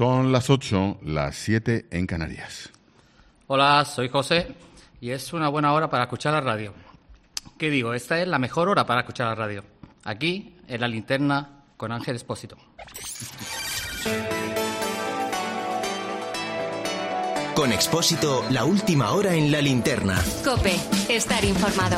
Son las 8, las 7 en Canarias. Hola, soy José y es una buena hora para escuchar la radio. ¿Qué digo? Esta es la mejor hora para escuchar la radio. Aquí, en La Linterna, con Ángel Expósito. Con Expósito, la última hora en La Linterna. COPE, estar informado.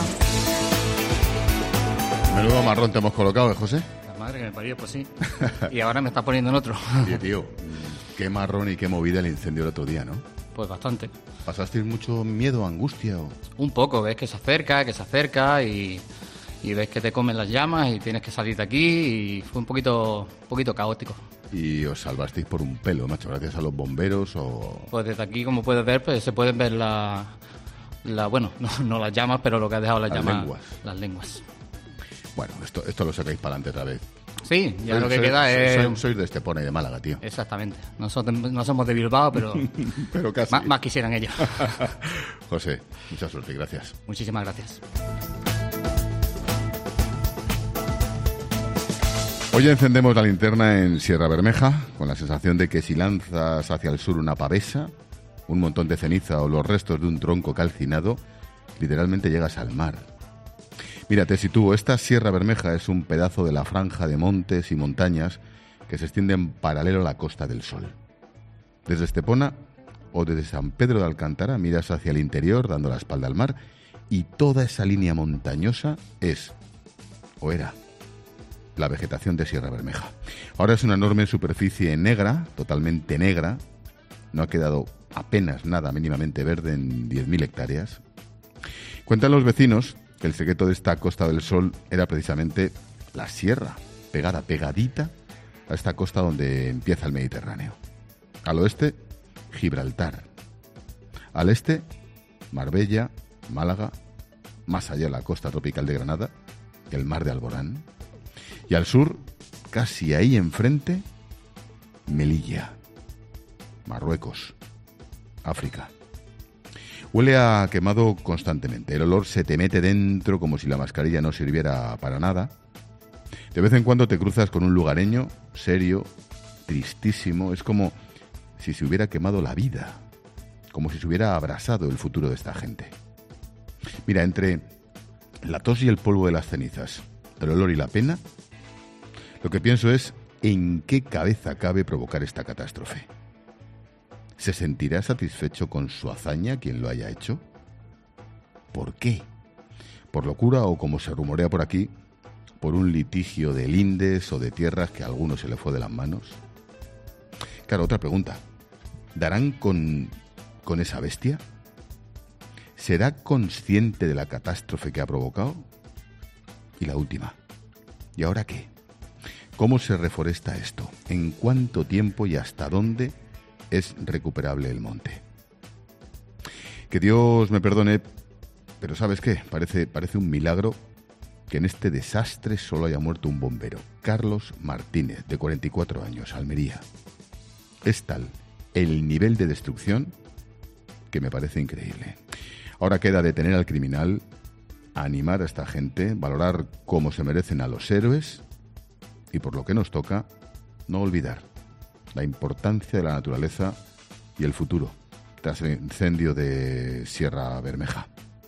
Menudo marrón te hemos colocado, ¿eh, José? La madre que me parió, pues sí. Y ahora me está poniendo en otro. Oye, tío, qué marrón y qué movida el incendio el otro día, ¿no? Pues bastante. ¿Pasasteis mucho miedo, angustia o...? Un poco, ves que se acerca y ves que te comen las llamas y tienes que salir de aquí y fue un poquito caótico. Y os salvasteis por un pelo, macho, gracias a los bomberos o... Pues desde aquí, como puedes ver, pues se pueden ver bueno, no las llamas, pero lo que ha dejado las llamas. Lenguas. Las lenguas. Bueno, esto lo sacáis para adelante otra vez. Sí, ya lo que queda es... Sois de Estepona y de Málaga, tío. Exactamente. Nosotros no somos de Bilbao, pero... pero casi. Más quisieran ellos. José, mucha suerte y gracias. Muchísimas gracias. Hoy encendemos la linterna en Sierra Bermeja, con la sensación de que si lanzas hacia el sur una pavesa, un montón de ceniza o los restos de un tronco calcinado, literalmente llegas al mar. Mira, te sitúo, esta Sierra Bermeja es un pedazo de la franja de montes y montañas que se extienden paralelo a la Costa del Sol. Desde Estepona o desde San Pedro de Alcántara miras hacia el interior dando la espalda al mar y toda esa línea montañosa es, o era, la vegetación de Sierra Bermeja. Ahora es una enorme superficie negra, totalmente negra, no ha quedado apenas nada mínimamente verde en 10.000 hectáreas. Cuentan los vecinos que el secreto de esta Costa del Sol era precisamente la sierra, pegadita a esta costa donde empieza el Mediterráneo. Al oeste, Gibraltar. Al este, Marbella, Málaga, más allá la costa tropical de Granada, el mar de Alborán. Y al sur, casi ahí enfrente, Melilla, Marruecos, África. Huele a quemado constantemente. El olor se te mete dentro como si la mascarilla no sirviera para nada. De vez en cuando te cruzas con un lugareño serio, tristísimo. Es como si se hubiera quemado la vida, como si se hubiera abrasado el futuro de esta gente. Mira, entre la tos y el polvo de las cenizas, el olor y la pena, lo que pienso es en qué cabeza cabe provocar esta catástrofe. ¿Se sentirá satisfecho con su hazaña quien lo haya hecho? ¿Por qué? ¿Por locura o, como se rumorea por aquí, por un litigio de lindes o de tierras que a alguno se le fue de las manos? Claro, otra pregunta. ¿Darán con esa bestia? ¿Será consciente de la catástrofe que ha provocado? Y la última. ¿Y ahora qué? ¿Cómo se reforesta esto? ¿En cuánto tiempo y hasta dónde es recuperable el monte? Que Dios me perdone, pero ¿sabes qué? Parece un milagro que en este desastre solo haya muerto un bombero, Carlos Martínez, de 44 años, Almería. Es tal el nivel de destrucción que me parece increíble. Ahora queda detener al criminal, animar a esta gente, valorar cómo se merecen a los héroes y, por lo que nos toca, no olvidar la importancia de la naturaleza y el futuro tras el incendio de Sierra Bermeja.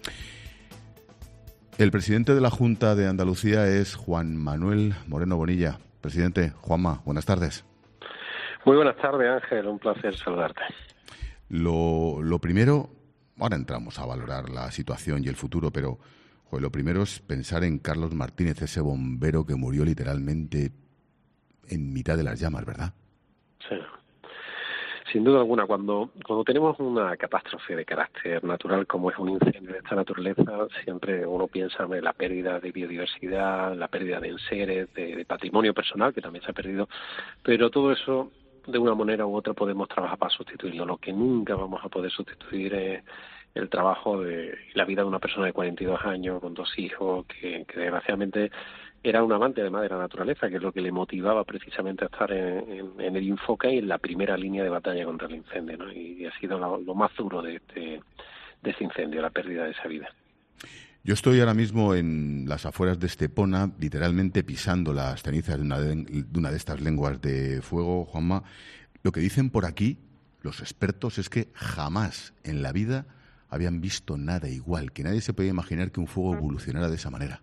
El presidente de la Junta de Andalucía es Juan Manuel Moreno Bonilla. Presidente, Juanma, buenas tardes. Muy buenas tardes, Ángel, un placer saludarte. Lo primero, ahora entramos a valorar la situación y el futuro, pero lo primero es pensar en Carlos Martínez, ese bombero que murió literalmente en mitad de las llamas, ¿verdad? Sí. Sin duda alguna, cuando tenemos una catástrofe de carácter natural como es un incendio de esta naturaleza, siempre uno piensa en la pérdida de biodiversidad, la pérdida de enseres, de patrimonio personal que también se ha perdido, pero todo eso de una manera u otra podemos trabajar para sustituirlo. Lo que nunca vamos a poder sustituir es el trabajo y la vida de una persona de 42 años con 2 hijos que desgraciadamente era un amante además de la naturaleza, que es lo que le motivaba precisamente a estar en el Infoca y en la primera línea de batalla contra el incendio, ¿no? Y ha sido lo más duro de este incendio, la pérdida de esa vida. Yo estoy ahora mismo en las afueras de Estepona, literalmente pisando las cenizas de una de estas lenguas de fuego, Juanma. Lo que dicen por aquí los expertos es que jamás en la vida habían visto nada igual, que nadie se podía imaginar que un fuego evolucionara de esa manera.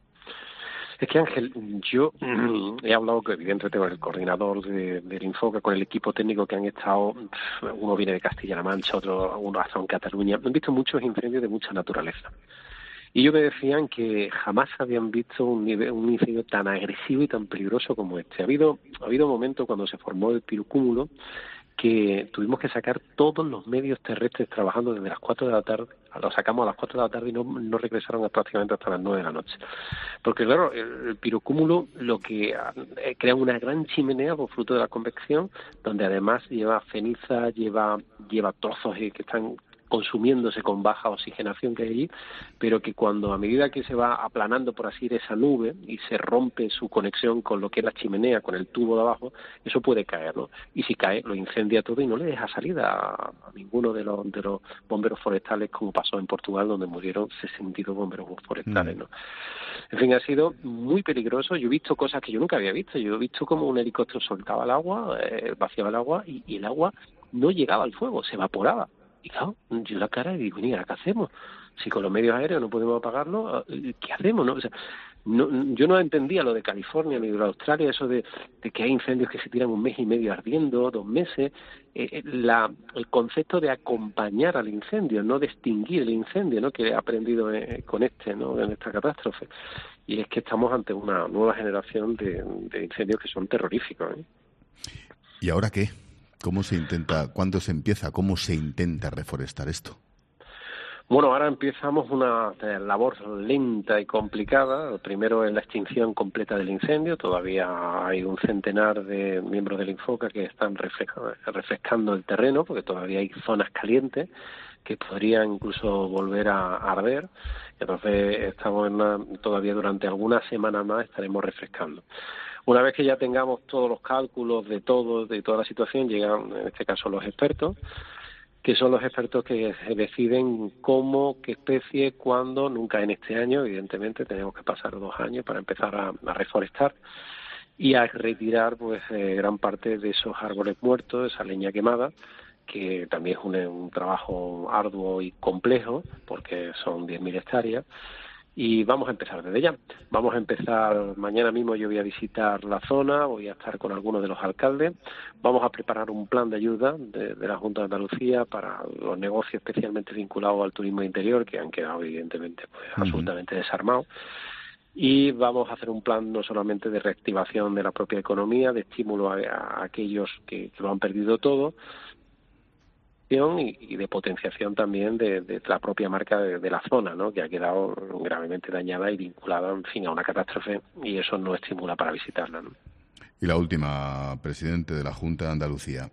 Es que, Ángel, yo he hablado evidentemente con el coordinador del Infoca, con el equipo técnico que han estado, uno viene de Castilla-La Mancha, uno ha estado en Cataluña, han visto muchos incendios de mucha naturaleza. Y ellos me decían que jamás habían visto un incendio tan agresivo y tan peligroso como este. Ha habido momentos cuando se formó el pirocúmulo que tuvimos que sacar todos los medios terrestres trabajando desde las 4 de la tarde, los sacamos a las 4 de la tarde y no regresaron prácticamente hasta las 9 de la noche. Porque claro, el pirocúmulo lo que crea una gran chimenea por fruto de la convección, donde además lleva ceniza, lleva trozos que están consumiéndose con baja oxigenación que hay allí, pero que cuando a medida que se va aplanando, por así, esa nube y se rompe su conexión con lo que es la chimenea, con el tubo de abajo, eso puede caer, ¿no? Y si cae, lo incendia todo y no le deja salida a ninguno de los bomberos forestales, como pasó en Portugal, donde murieron 62 bomberos forestales, ¿no? En fin, ha sido muy peligroso. Yo he visto cosas que yo nunca había visto. Yo he visto como un helicóptero soltaba el agua, vaciaba el agua y el agua no llegaba al fuego, se evaporaba. Y claro, yo la cara y digo, mira, ¿qué hacemos? Si con los medios aéreos no podemos apagarlo, ¿qué hacemos? ¿No? O sea, yo no entendía lo de California ni de Australia, eso de que hay incendios que se tiran 1 mes y medio ardiendo, 2 meses. El concepto de acompañar al incendio, no de extinguir el incendio, ¿no? Que he aprendido con ¿no? En esta catástrofe. Y es que estamos ante una nueva generación de incendios que son terroríficos, ¿eh? ¿Y ahora qué? ¿Cómo se intenta, cuándo se empieza, cómo se intenta reforestar esto? Bueno, ahora empezamos una labor lenta y complicada. Primero es la extinción completa del incendio. Todavía hay un centenar de miembros del Infoca que están refrescando el terreno, porque todavía hay zonas calientes que podrían incluso volver a arder. Entonces estamos todavía durante algunas semanas más estaremos refrescando. Una vez que ya tengamos todos los cálculos de toda la situación, llegan en este caso los expertos, que son los expertos que deciden cómo, qué especie, cuándo, nunca en este año, evidentemente tenemos que pasar 2 años para empezar a reforestar y a retirar pues gran parte de esos árboles muertos, esa leña quemada, que también es un trabajo arduo y complejo, porque son 10.000 hectáreas. Y vamos a empezar desde ya. Vamos a empezar, mañana mismo yo voy a visitar la zona, voy a estar con algunos de los alcaldes, vamos a preparar un plan de ayuda de la Junta de Andalucía para los negocios especialmente vinculados al turismo interior, que han quedado evidentemente pues, absolutamente desarmados. Y vamos a hacer un plan no solamente de reactivación de la propia economía, de estímulo a aquellos que lo han perdido todo, y de potenciación también de la propia marca de la zona, ¿no? Que ha quedado gravemente dañada y vinculada, en fin, a una catástrofe, y eso no estimula para visitarla, ¿no? Y la última, presidente de la Junta de Andalucía,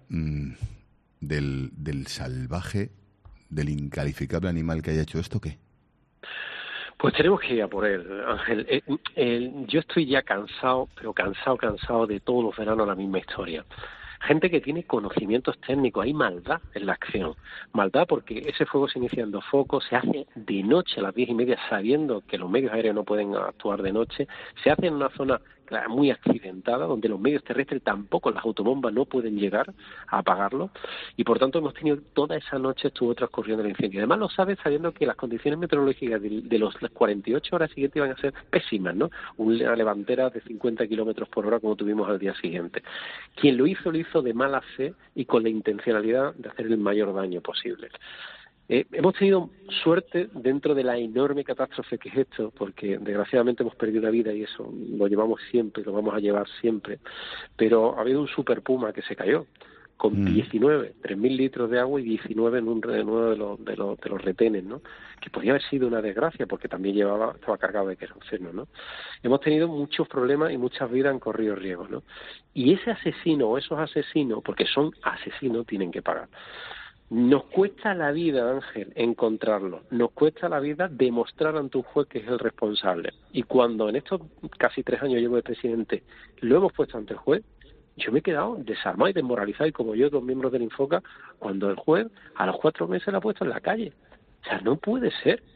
del salvaje, del incalificable animal que haya hecho esto, ¿qué? Pues tenemos que ir a por él, Ángel. Yo estoy ya cansado, pero cansado de todos los veranos la misma historia. Gente que tiene conocimientos técnicos, hay maldad en la acción. Maldad porque ese fuego se inicia en 2 focos, se hace de noche a las 10:30 sabiendo que los medios aéreos no pueden actuar de noche, se hace en una zona muy accidentada, donde los medios terrestres tampoco, las autobombas no pueden llegar a apagarlo, y por tanto hemos tenido toda esa noche estuvo transcurriendo el incendio. Además lo sabes sabiendo que las condiciones meteorológicas de las 48 horas siguientes iban a ser pésimas, ¿no? Una levantera de 50 kilómetros por hora como tuvimos al día siguiente. Quien lo hizo de mala fe y con la intencionalidad de hacer el mayor daño posible. Hemos tenido suerte dentro de la enorme catástrofe que es esto, porque desgraciadamente hemos perdido una vida y eso lo llevamos siempre, lo vamos a llevar siempre, pero ha habido un super puma que se cayó con 3.000 litros de agua y 19 en uno de los retenes, ¿no? Que podría haber sido una desgracia porque también estaba cargado de queroseno, ¿no? Hemos tenido muchos problemas y muchas vidas han corrido riesgos, ¿no? Y ese asesino o esos asesinos, porque son asesinos, tienen que pagar. Nos cuesta la vida, Ángel, encontrarlo. Nos cuesta la vida demostrar ante un juez que es el responsable. Y cuando en estos casi 3 años llevo de presidente lo hemos puesto ante el juez, yo me he quedado desarmado y desmoralizado, y como yo, 2 miembros del Infoca, cuando el juez a los 4 meses la ha puesto en la calle. O sea, no puede ser.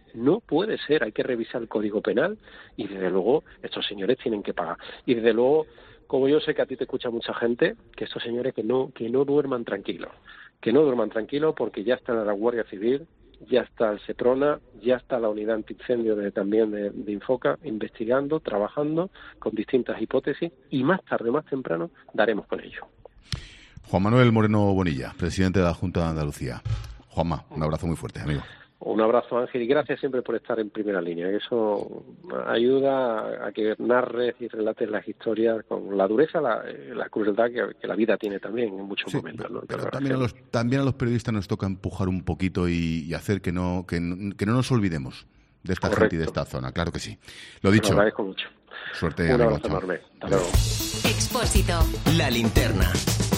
No puede ser, hay que revisar el Código Penal y desde luego estos señores tienen que pagar. Y desde luego, como yo sé que a ti te escucha mucha gente, que estos señores que no duerman tranquilos. Que no duerman tranquilos porque ya está la Guardia Civil, ya está el Seprona, ya está la unidad antiincendio también de Infoca investigando, trabajando con distintas hipótesis y más tarde o más temprano daremos con ello. Juan Manuel Moreno Bonilla, presidente de la Junta de Andalucía. Juanma, un abrazo muy fuerte, amigo. Un abrazo, Ángel, y gracias siempre por estar en primera línea. Eso ayuda a que narres y relates las historias con la dureza, la crueldad que la vida tiene también en muchos momentos, ¿no? Pero también a los periodistas nos toca empujar un poquito y hacer que no nos olvidemos de esta gente y de esta zona. Claro que sí. Lo dicho. Te lo agradezco mucho. Suerte, un amigo. abrazo enorme. Hasta luego. Expósito. La linterna.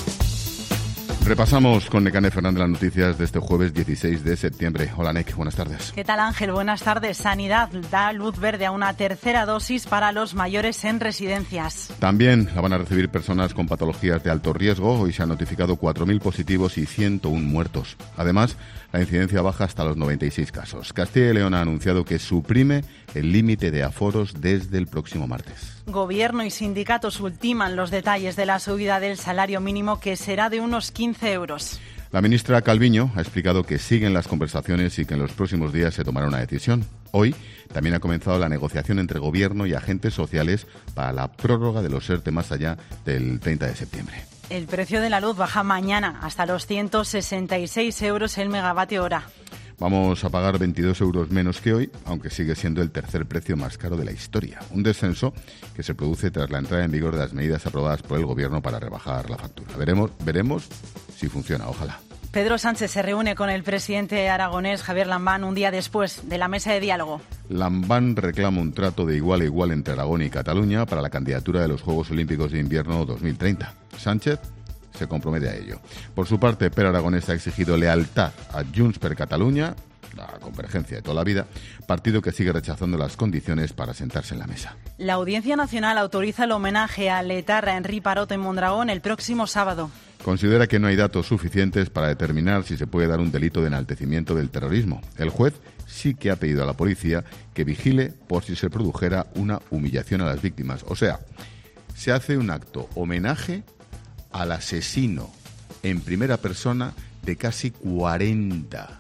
Repasamos con Nekane Fernández las noticias de este jueves 16 de septiembre. Hola, Nek, buenas tardes. ¿Qué tal, Ángel? Buenas tardes. Sanidad da luz verde a una tercera dosis para los mayores en residencias. También la van a recibir personas con patologías de alto riesgo. Hoy se han notificado 4.000 positivos y 101 muertos. Además, la incidencia baja hasta los 96 casos. Castilla y León ha anunciado que suprime el límite de aforos desde el próximo martes. Gobierno y sindicatos ultiman los detalles de la subida del salario mínimo, que será de unos 15 euros. La ministra Calviño ha explicado que siguen las conversaciones y que en los próximos días se tomará una decisión. Hoy también ha comenzado la negociación entre Gobierno y agentes sociales para la prórroga de los ERTE más allá del 30 de septiembre. El precio de la luz baja mañana hasta los 166 euros el megavatio hora. Vamos a pagar 22 euros menos que hoy, aunque sigue siendo el tercer precio más caro de la historia. Un descenso que se produce tras la entrada en vigor de las medidas aprobadas por el Gobierno para rebajar la factura. Veremos si funciona, ojalá. Pedro Sánchez se reúne con el presidente aragonés Javier Lambán un día después de la mesa de diálogo. Lambán reclama un trato de igual a igual entre Aragón y Cataluña para la candidatura de los Juegos Olímpicos de Invierno 2030. Sánchez se compromete a ello. Por su parte, Pere Aragonés ha exigido lealtad a Junts per Catalunya, la convergencia de toda la vida, partido que sigue rechazando las condiciones para sentarse en la mesa. La Audiencia Nacional autoriza el homenaje al etarra Henri Parot en Mondragón el próximo sábado. Considera que no hay datos suficientes para determinar si se puede dar un delito de enaltecimiento del terrorismo. El juez sí que ha pedido a la policía que vigile por si se produjera una humillación a las víctimas. O sea, se hace un acto homenaje al asesino en primera persona de casi 40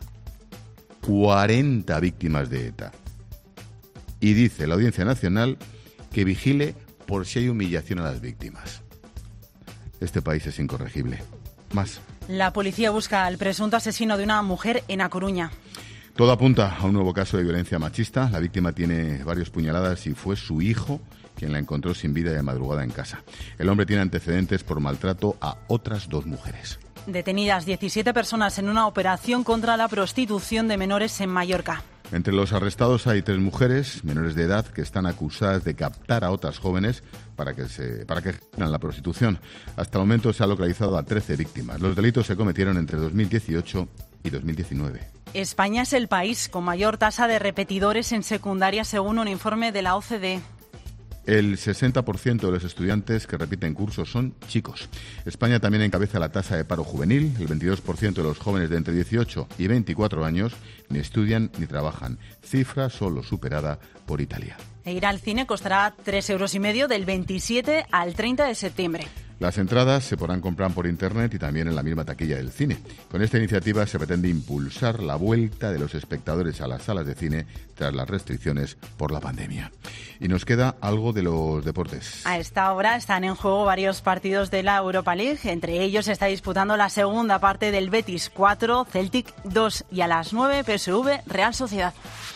víctimas de ETA. Y dice la Audiencia Nacional que vigile por si hay humillación a las víctimas. Este país es incorregible. Más. La policía busca al presunto asesino de una mujer en A Coruña. Todo apunta a un nuevo caso de violencia machista. La víctima tiene varias puñaladas y fue su hijo quien la encontró sin vida de madrugada en casa. El hombre tiene antecedentes por maltrato a otras 2 mujeres. Detenidas 17 personas en una operación contra la prostitución de menores en Mallorca. Entre los arrestados hay 3 mujeres menores de edad que están acusadas de captar a otras jóvenes para que ejercieran la prostitución. Hasta el momento se ha localizado a 13 víctimas. Los delitos se cometieron entre 2018 y 2019. España es el país con mayor tasa de repetidores en secundaria, según un informe de la OCDE. El 60% de los estudiantes que repiten cursos son chicos. España también encabeza la tasa de paro juvenil. El 22% de los jóvenes de entre 18 y 24 años ni estudian ni trabajan, cifra solo superada por Italia. E ir al cine costará 3,5 euros del 27 al 30 de septiembre. Las entradas se podrán comprar por internet y también en la misma taquilla del cine. Con esta iniciativa se pretende impulsar la vuelta de los espectadores a las salas de cine tras las restricciones por la pandemia. Y nos queda algo de los deportes. A esta hora están en juego varios partidos de la Europa League. Entre ellos se está disputando la segunda parte del Betis 4, Celtic 2 y a las 9 PSV Real Sociedad.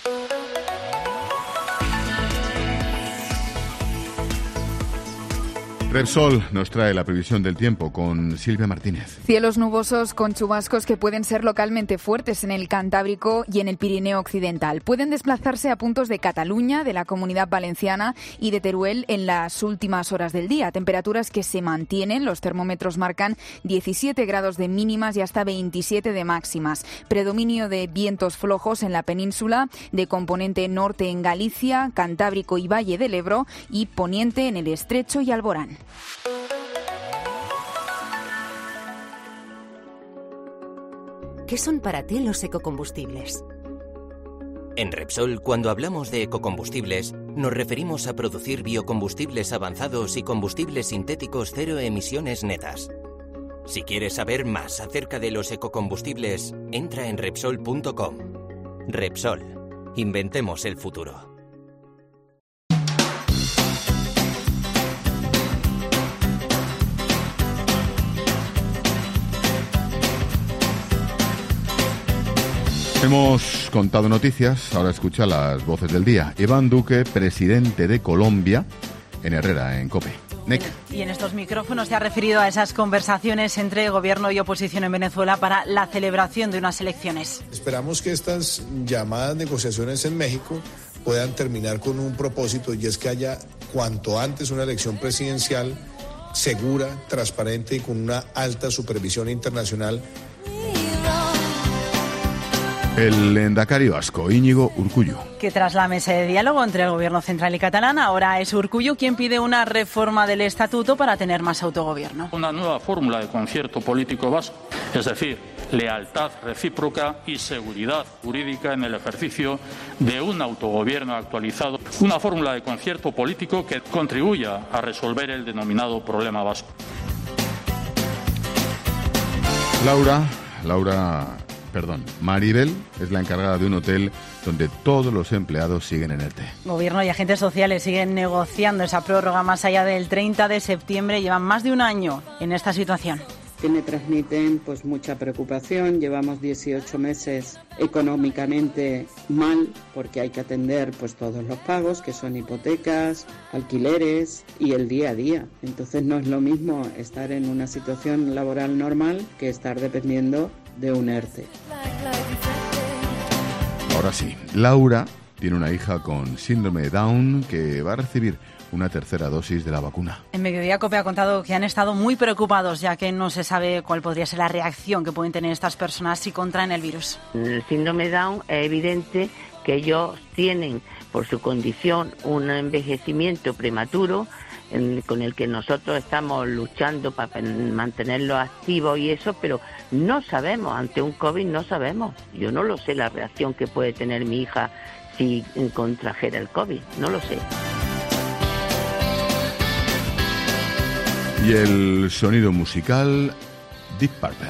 Repsol nos trae la previsión del tiempo con Silvia Martínez. Cielos nubosos con chubascos que pueden ser localmente fuertes en el Cantábrico y en el Pirineo Occidental. Pueden desplazarse a puntos de Cataluña, de la Comunidad Valenciana y de Teruel en las últimas horas del día. Temperaturas que se mantienen, los termómetros marcan 17 grados de mínimas y hasta 27 de máximas. Predominio de vientos flojos en la península, de componente norte en Galicia, Cantábrico y Valle del Ebro y poniente en el Estrecho y Alborán. ¿Qué son para ti los ecocombustibles? En Repsol, cuando hablamos de ecocombustibles, nos referimos a producir biocombustibles avanzados y combustibles sintéticos cero emisiones netas. Si quieres saber más acerca de los ecocombustibles, entra en Repsol.com. Repsol. Inventemos el futuro. Hemos contado noticias, ahora escucha las voces del día. Iván Duque, presidente de Colombia, en Herrera, en COPE. Nick. Y en estos micrófonos se ha referido a esas conversaciones entre gobierno y oposición en Venezuela para la celebración de unas elecciones. Esperamos que estas llamadas negociaciones en México puedan terminar con un propósito, y es que haya cuanto antes una elección presidencial segura, transparente y con una alta supervisión internacional. El lehendakari vasco, Íñigo Urkullu. Que tras la mesa de diálogo entre el gobierno central y catalán, ahora es Urkullu quien pide una reforma del estatuto para tener más autogobierno. Una nueva fórmula de concierto político vasco, es decir, lealtad recíproca y seguridad jurídica en el ejercicio de un autogobierno actualizado. Una fórmula de concierto político que contribuya a resolver el denominado problema vasco. Maribel es la encargada de un hotel donde todos los empleados siguen en ERTE. Gobierno y agentes sociales siguen negociando esa prórroga más allá del 30 de septiembre. Llevan más de un año en esta situación. Que me transmiten pues mucha preocupación. Llevamos 18 meses económicamente mal porque hay que atender pues todos los pagos, que son hipotecas, alquileres y el día a día. Entonces no es lo mismo estar en una situación laboral normal que estar dependiendo de un ERTE. Ahora sí, Laura tiene una hija con síndrome de Down que va a recibir una tercera dosis de la vacuna. En Mediodía COPE ha contado que han estado muy preocupados, ya que no se sabe cuál podría ser la reacción que pueden tener estas personas si contraen el virus. El síndrome de Down es evidente que ellos tienen, por su condición, un envejecimiento prematuro con el que nosotros estamos luchando para mantenerlo activo y eso, pero no sabemos, ante un COVID no sabemos. Yo no lo sé la reacción que puede tener mi hija si contrajera el COVID, no lo sé. Y el sonido musical, Deep Purple.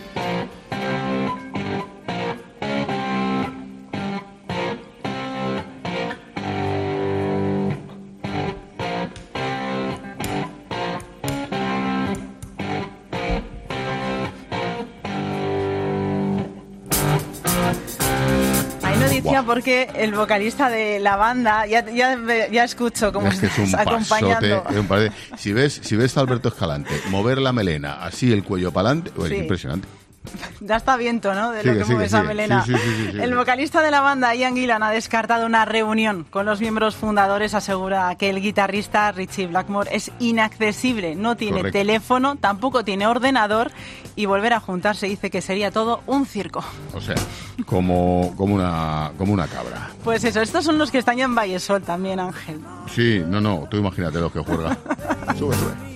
Porque el vocalista de la banda, ya escucho cómo es que estás acompañando. Si ves a Alberto Escalante mover la melena, así el cuello para adelante, pues sí. Es impresionante. Da hasta viento, ¿no? De lo que mueve esa melena. Sí. El vocalista de la banda, Ian Gillan, ha descartado una reunión con los miembros fundadores. Asegura que el guitarrista Richie Blackmore es inaccesible, no tiene teléfono, tampoco tiene ordenador, y volver a juntarse dice que sería todo un circo. O sea, como una cabra. Pues eso, estos son los que están ya en Vallesol también, Ángel. Sí, no, tú imagínate los que juegan. Sube.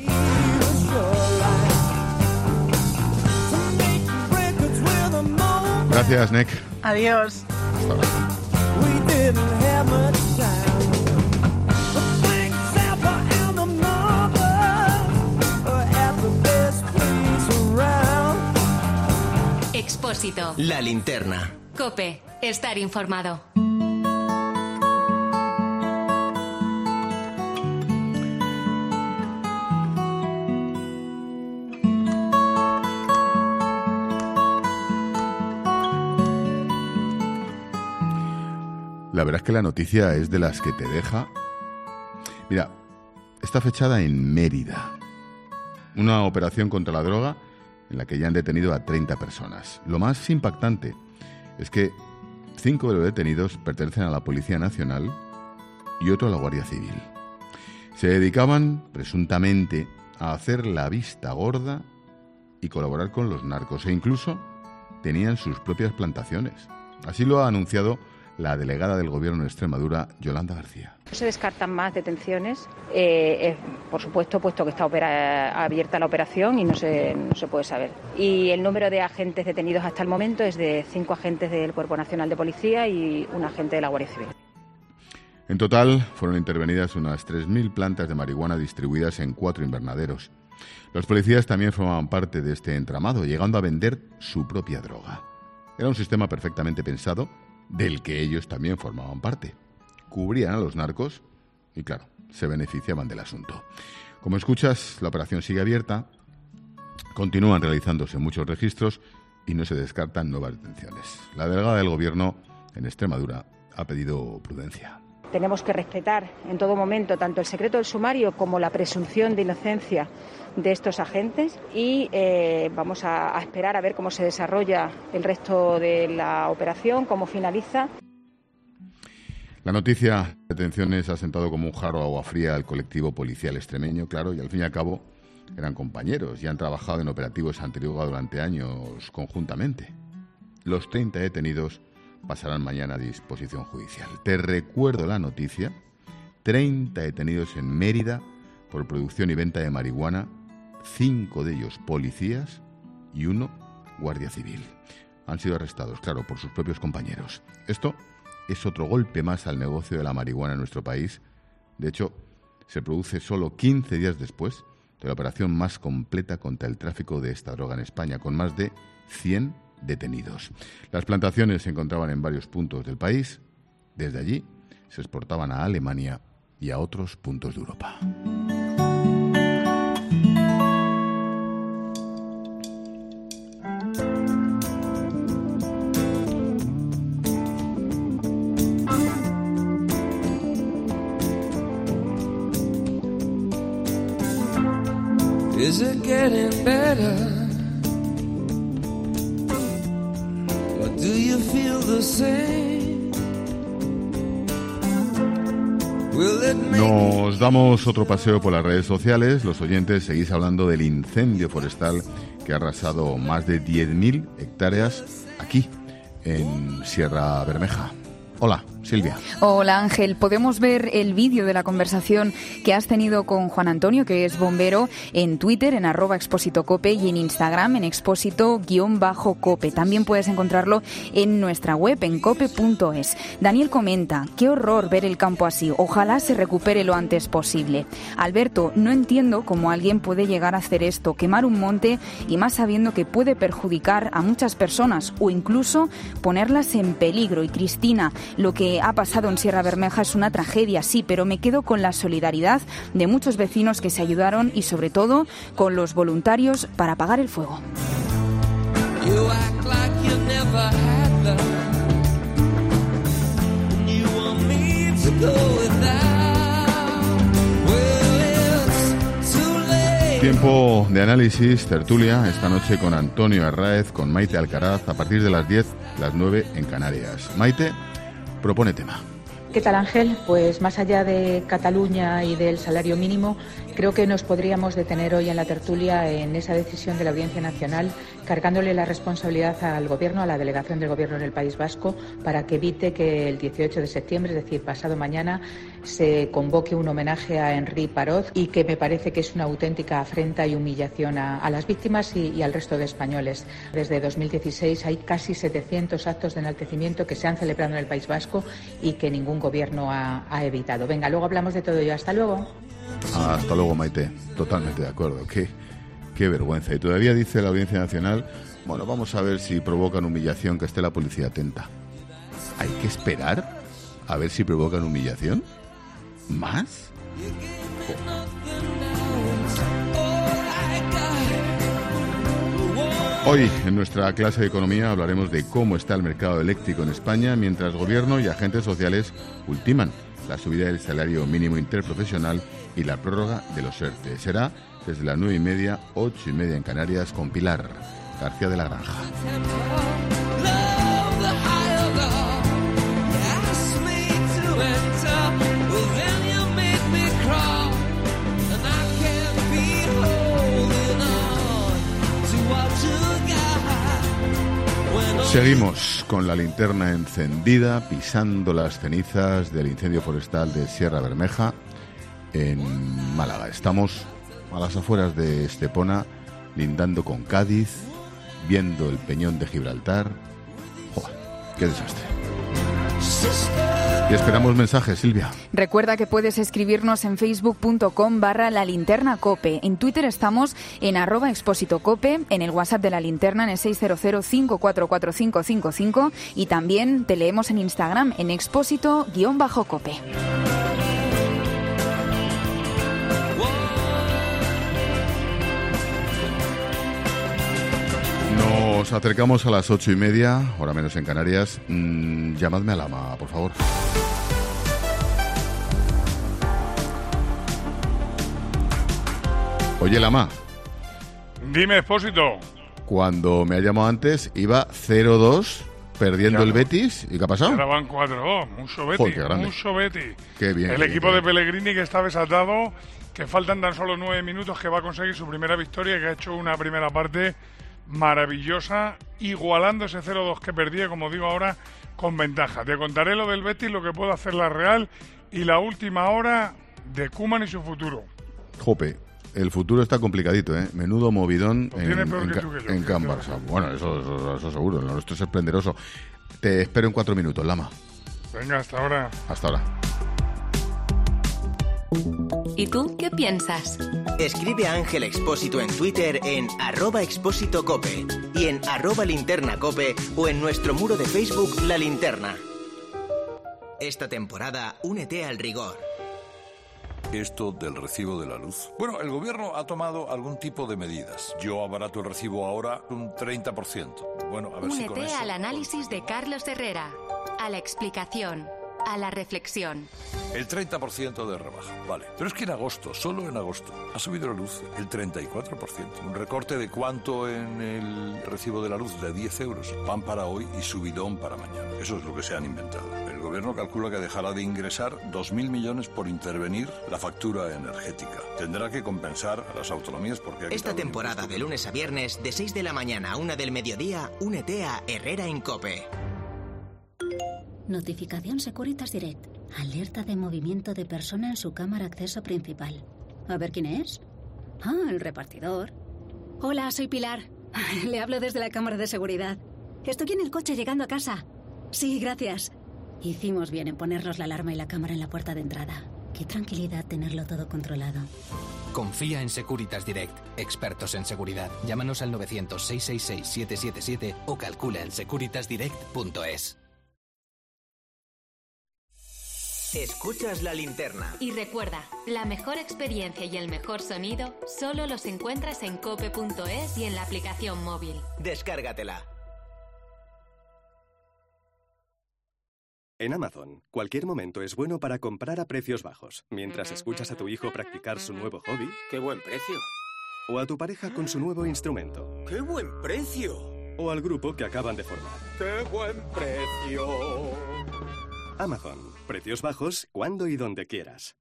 Gracias, Nick. Adiós. Hasta luego. Expósito. La linterna. COPE. Estar informado. La verdad es que la noticia es de las que te deja. Mira, está fechada en Mérida. Una operación contra la droga en la que ya han detenido a 30 personas. Lo más impactante es que 5 de los detenidos pertenecen a la Policía Nacional y otro a la Guardia Civil. Se dedicaban, presuntamente, a hacer la vista gorda y colaborar con los narcos, e incluso tenían sus propias plantaciones. Así lo ha anunciado la delegada del Gobierno de Extremadura, Yolanda García. No se descartan más detenciones, por supuesto, puesto que está abierta la operación y no se puede saber. Y el número de agentes detenidos hasta el momento es de 5 agentes del Cuerpo Nacional de Policía y un agente de la Guardia Civil. En total, fueron intervenidas unas 3.000 plantas de marihuana distribuidas en 4 invernaderos. Los policías también formaban parte de este entramado, llegando a vender su propia droga. Era un sistema perfectamente pensado, del que ellos también formaban parte. Cubrían a los narcos y, claro, se beneficiaban del asunto. Como escuchas, la operación sigue abierta, continúan realizándose muchos registros y no se descartan nuevas detenciones. La delegada del Gobierno en Extremadura ha pedido prudencia. Tenemos que respetar en todo momento tanto el secreto del sumario como la presunción de inocencia de estos agentes y vamos a esperar a ver cómo se desarrolla el resto de la operación, cómo finaliza. La noticia de detenciones ha sentado como un jarro de agua fría al colectivo policial extremeño, claro, y al fin y al cabo eran compañeros y han trabajado en operativos antidroga durante años conjuntamente. Los 30 detenidos pasarán mañana a disposición judicial. Te recuerdo la noticia: 30 detenidos en Mérida por producción y venta de marihuana, 5 de ellos policías y 1 guardia civil. Han sido arrestados, claro, por sus propios compañeros. Esto es otro golpe más al negocio de la marihuana en nuestro país. De hecho, se produce solo 15 días después de la operación más completa contra el tráfico de esta droga en España, con más de 100 detenidos. Las plantaciones se encontraban en varios puntos del país. Desde allí se exportaban a Alemania y a otros puntos de Europa. Is it getting better? Nos damos otro paseo por las redes sociales. Los oyentes seguís hablando del incendio forestal que ha arrasado más de 10.000 hectáreas aquí, en Sierra Bermeja. Hola, Silvia. Hola, Ángel. Podemos ver el vídeo de la conversación que has tenido con Juan Antonio, que es bombero, en Twitter, en @expósitocope, y en Instagram, en expósito_cope. También puedes encontrarlo en nuestra web, en cope.es. Daniel comenta: qué horror ver el campo así. Ojalá se recupere lo antes posible. Alberto: no entiendo cómo alguien puede llegar a hacer esto, quemar un monte, y más sabiendo que puede perjudicar a muchas personas o incluso ponerlas en peligro. Y Cristina: lo que ha pasado en Sierra Bermeja es una tragedia, sí, pero me quedo con la solidaridad de muchos vecinos que se ayudaron y sobre todo con los voluntarios para apagar el fuego. Tiempo de análisis, tertulia, esta noche con Antonio Arráez, con Maite Alcaraz, a partir de las 10, las 9 en Canarias. Maite propone tema. ¿Qué tal, Ángel? Pues más allá de Cataluña y del salario mínimo, creo que nos podríamos detener hoy en la tertulia en esa decisión de la Audiencia Nacional, cargándole la responsabilidad al Gobierno, a la delegación del Gobierno en el País Vasco, para que evite que el 18 de septiembre, es decir, pasado mañana, se convoque un homenaje a Henri Parot, y que me parece que es una auténtica afrenta y humillación a las víctimas y al resto de españoles. Desde 2016 hay casi 700 actos de enaltecimiento que se han celebrado en el País Vasco y que ningún Gobierno ha evitado. Venga, luego hablamos de todo ello. Hasta luego. Hasta luego, Maite. Totalmente de acuerdo. Qué vergüenza. Y todavía dice la Audiencia Nacional: bueno, vamos a ver si provocan humillación, que esté la policía atenta. ¿Hay que esperar a ver si provocan humillación? ¿Más? Hoy, en nuestra clase de economía, hablaremos de cómo está el mercado eléctrico en España, mientras Gobierno y agentes sociales ultiman la subida del salario mínimo interprofesional y la prórroga de los ERTE. Será desde las 9:30, 8:30 en Canarias, con Pilar García de la Granja. Seguimos con la linterna encendida, pisando las cenizas del incendio forestal de Sierra Bermeja en Málaga. Estamos a las afueras de Estepona, lindando con Cádiz, viendo el peñón de Gibraltar. ¡Joder, qué desastre! Y esperamos mensajes, Silvia. Recuerda que puedes escribirnos en facebook.com/lalinternacope. En Twitter estamos en @expósitocope, en el WhatsApp de La Linterna en el 600-544-5555 y también te leemos en Instagram en expósito_cope. Nos acercamos a las 8:30, hora menos en Canarias. Llamadme a Lama, por favor. Oye, Lama. Dime, Expósito. Cuando me ha llamado antes, iba 0-2, perdiendo el Betis. ¿Y qué ha pasado? Ahora van 4-2. Mucho Betis, Joder, qué grande. mucho Betis. Qué bien. El equipo de Pellegrini que está desatado, que faltan tan solo 9 minutos, que va a conseguir su primera victoria, que ha hecho una primera parte maravillosa, igualando ese 0-2 que perdía, como digo ahora, con ventaja. Te contaré lo del Betis, lo que puede hacer la Real y la última hora de Koeman y su futuro. Jope, el futuro está complicadito, ¿eh? Menudo movidón en Can Barça. Bueno, eso seguro, lo nuestro es esplendoroso. Te espero en 4 minutos, Lama. Venga, hasta ahora. Hasta ahora. ¿Y tú qué piensas? Escribe a Ángel Expósito en Twitter en @expósitocope y en @linternacope o en nuestro muro de Facebook La Linterna. Esta temporada, únete al rigor. Esto del recibo de la luz. Bueno, el gobierno ha tomado algún tipo de medidas. Yo abarato el recibo ahora un 30%. Bueno, a ver si con Únete eso... al análisis de Carlos Herrera, a la explicación, a la reflexión. El 30% de rebaja, vale. Pero es que en agosto, solo en agosto, ha subido la luz el 34%. Un recorte de cuánto en el recibo de la luz, de 10 euros. Pan para hoy y subidón para mañana. Eso es lo que se han inventado. El gobierno calcula que dejará de ingresar 2.000 millones por intervenir la factura energética. Tendrá que compensar a las autonomías porque... Esta temporada, de lunes a viernes, de 6 de la mañana a 1 del mediodía, únete a Herrera en COPE. Notificación Securitas Direct. Alerta de movimiento de persona en su cámara acceso principal. A ver quién es. Ah, el repartidor. Hola, soy Pilar. Le hablo desde la cámara de seguridad. Estoy en el coche llegando a casa. Sí, gracias. Hicimos bien en ponernos la alarma y la cámara en la puerta de entrada. Qué tranquilidad tenerlo todo controlado. Confía en Securitas Direct, expertos en seguridad. Llámanos al 900-666-777 o calcula en securitasdirect.es. Escuchas La Linterna. Y recuerda, la mejor experiencia y el mejor sonido solo los encuentras en cope.es y en la aplicación móvil. Descárgatela. En Amazon, cualquier momento es bueno para comprar a precios bajos. Mientras escuchas a tu hijo practicar su nuevo hobby... ¡Qué buen precio! O a tu pareja con su nuevo instrumento. ¡Qué buen precio! O al grupo que acaban de formar. ¡Qué buen precio! Amazon. Precios bajos cuando y donde quieras.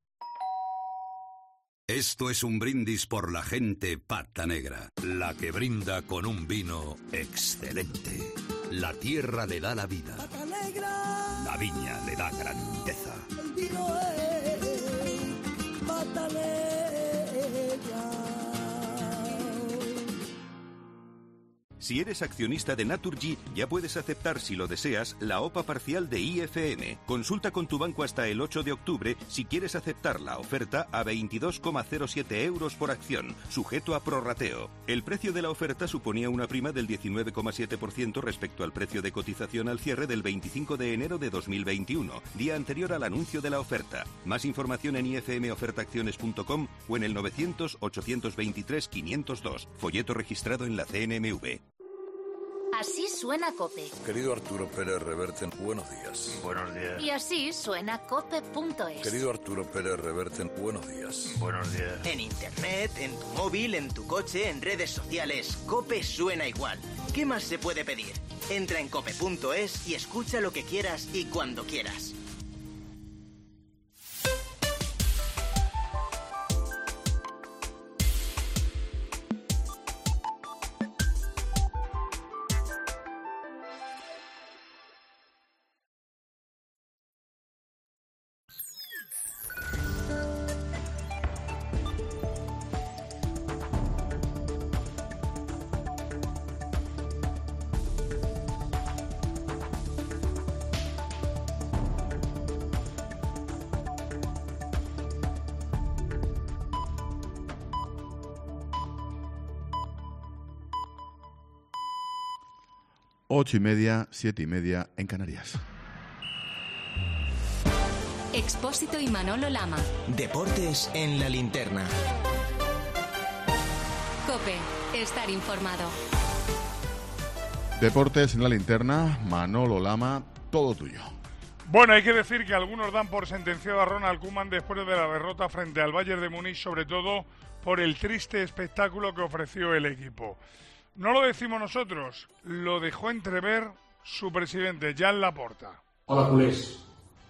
Esto es un brindis por la gente pata negra, la que brinda con un vino excelente. La tierra le da la vida. Pata negra. La viña le da grandeza. El vino es pata negra. Si eres accionista de Naturgy, ya puedes aceptar, si lo deseas, la OPA parcial de IFM. Consulta con tu banco hasta el 8 de octubre si quieres aceptar la oferta a 22,07 euros por acción, sujeto a prorrateo. El precio de la oferta suponía una prima del 19,7% respecto al precio de cotización al cierre del 25 de enero de 2021, día anterior al anuncio de la oferta. Más información en ifmofertaacciones.com o en el 900-823-502, folleto registrado en la CNMV. Así suena COPE. Querido Arturo Pérez Reverte, buenos días. Buenos días. Y así suena COPE.es. Querido Arturo Pérez Reverte, buenos días. Buenos días. En internet, en tu móvil, en tu coche, en redes sociales, COPE suena igual. ¿Qué más se puede pedir? Entra en COPE.es y escucha lo que quieras y cuando quieras. 8:30, 7:30 en Canarias. Expósito y Manolo Lama. Deportes en la linterna. COPE. Estar informado. Deportes en la linterna. Manolo Lama, todo tuyo. Bueno, hay que decir que algunos dan por sentenciado a Ronald Koeman después de la derrota frente al Bayern de Múnich, sobre todo por el triste espectáculo que ofreció el equipo. No lo decimos nosotros, lo dejó entrever su presidente, Joan Laporta. Hola, culers.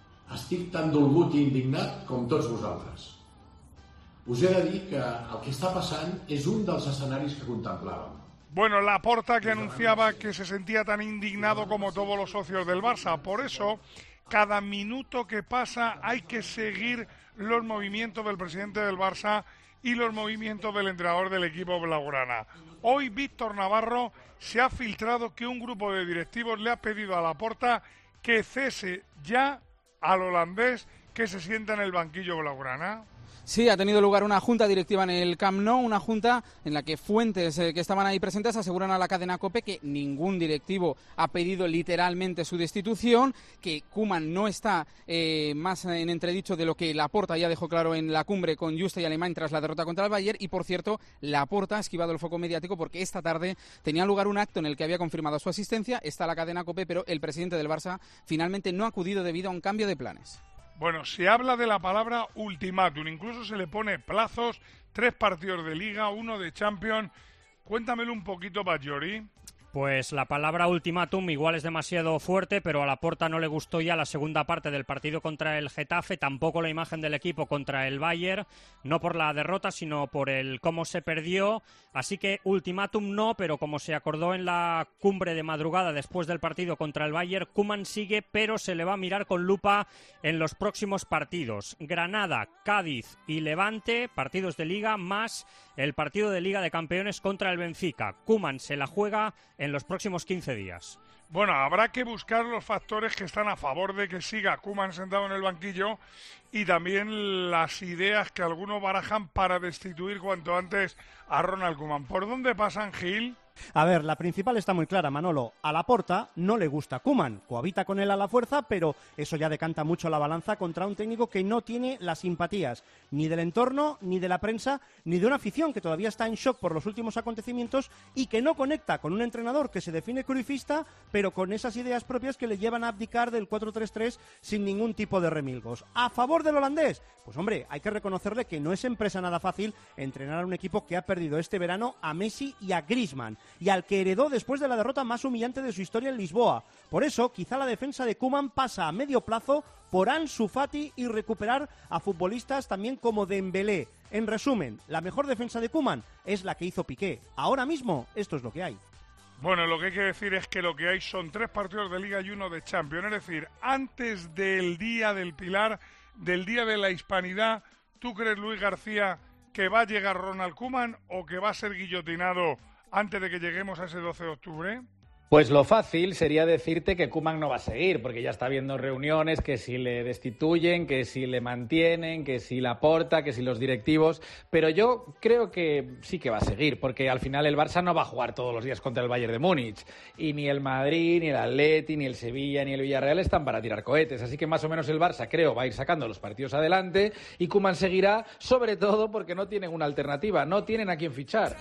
Estic tan dolgut i indignat com tots vosaltres. Us he de dir que el que està passant és un dels escenaris que contemplàvem. Bueno, Laporta, que anunciaba que se sentía tan indignado como todos los socios del Barça. Por eso, cada minuto que pasa hay que seguir los movimientos del presidente del Barça y los movimientos del entrenador del equipo blaugrana. Hoy Víctor Navarro se ha filtrado que un grupo de directivos le ha pedido a Laporta que cese ya al holandés que se sienta en el banquillo blaugrana. Sí, ha tenido lugar una junta directiva en el Camp Nou, una junta en la que fuentes que estaban ahí presentes aseguran a la cadena COPE que ningún directivo ha pedido literalmente su destitución, que Koeman no está más en entredicho de lo que Laporta ya dejó claro en la cumbre con Juste y Alemán tras la derrota contra el Bayern, y por cierto, Laporta ha esquivado el foco mediático porque esta tarde tenía lugar un acto en el que había confirmado su asistencia, está la cadena COPE, pero el presidente del Barça finalmente no ha acudido debido a un cambio de planes. Bueno, se habla de la palabra ultimátum, incluso se le pone plazos, 3 partidos de Liga, 1 de Champions. Cuéntamelo un poquito, Bajori. Pues la palabra ultimátum igual es demasiado fuerte, pero a Laporta no le gustó ya la segunda parte del partido contra el Getafe, tampoco la imagen del equipo contra el Bayern, no por la derrota, sino por el cómo se perdió. Así que ultimátum no, pero como se acordó en la cumbre de madrugada después del partido contra el Bayern, Koeman sigue, pero se le va a mirar con lupa en los próximos partidos. Granada, Cádiz y Levante, partidos de Liga, más el partido de Liga de Campeones contra el Benfica. Koeman se la juega en los próximos 15 días. Bueno, habrá que buscar los factores que están a favor de que siga Koeman sentado en el banquillo y también las ideas que algunos barajan para destituir cuanto antes a Ronald Koeman. ¿Por dónde pasan, Gil? A ver, la principal está muy clara, Manolo. A Laporta no le gusta Koeman, cohabita con él a la fuerza, pero eso ya decanta mucho la balanza contra un técnico que no tiene las simpatías ni del entorno, ni de la prensa, ni de una afición que todavía está en shock por los últimos acontecimientos y que no conecta con un entrenador que se define cruifista, pero con esas ideas propias que le llevan a abdicar del 4-3-3 sin ningún tipo de remilgos. ¿A favor del holandés? Pues hombre, hay que reconocerle que no es empresa nada fácil entrenar a un equipo que ha perdido este verano a Messi y a Griezmann, y al que heredó después de la derrota más humillante de su historia en Lisboa. Por eso, quizá la defensa de Koeman pasa a medio plazo por Ansu Fati y recuperar a futbolistas también como Dembélé. En resumen, la mejor defensa de Koeman es la que hizo Piqué. Ahora mismo, esto es lo que hay. Bueno, lo que hay que decir es que lo que hay son 3 partidos de Liga y 1 de Champions. Es decir, antes del Día del Pilar, del Día de la Hispanidad, ¿tú crees, Luis García, que va a llegar Ronald Koeman o que va a ser guillotinado antes de que lleguemos a ese 12 de octubre? Pues lo fácil sería decirte que Koeman no va a seguir, porque ya está habiendo reuniones, que si le destituyen, que si le mantienen, que si Laporta, que si los directivos, pero yo creo que sí que va a seguir, porque al final el Barça no va a jugar todos los días contra el Bayern de Múnich, y ni el Madrid, ni el Atleti, ni el Sevilla, ni el Villarreal están para tirar cohetes, así que más o menos el Barça, creo, va a ir sacando los partidos adelante, y Koeman seguirá, sobre todo porque no tienen una alternativa, no tienen a quién fichar.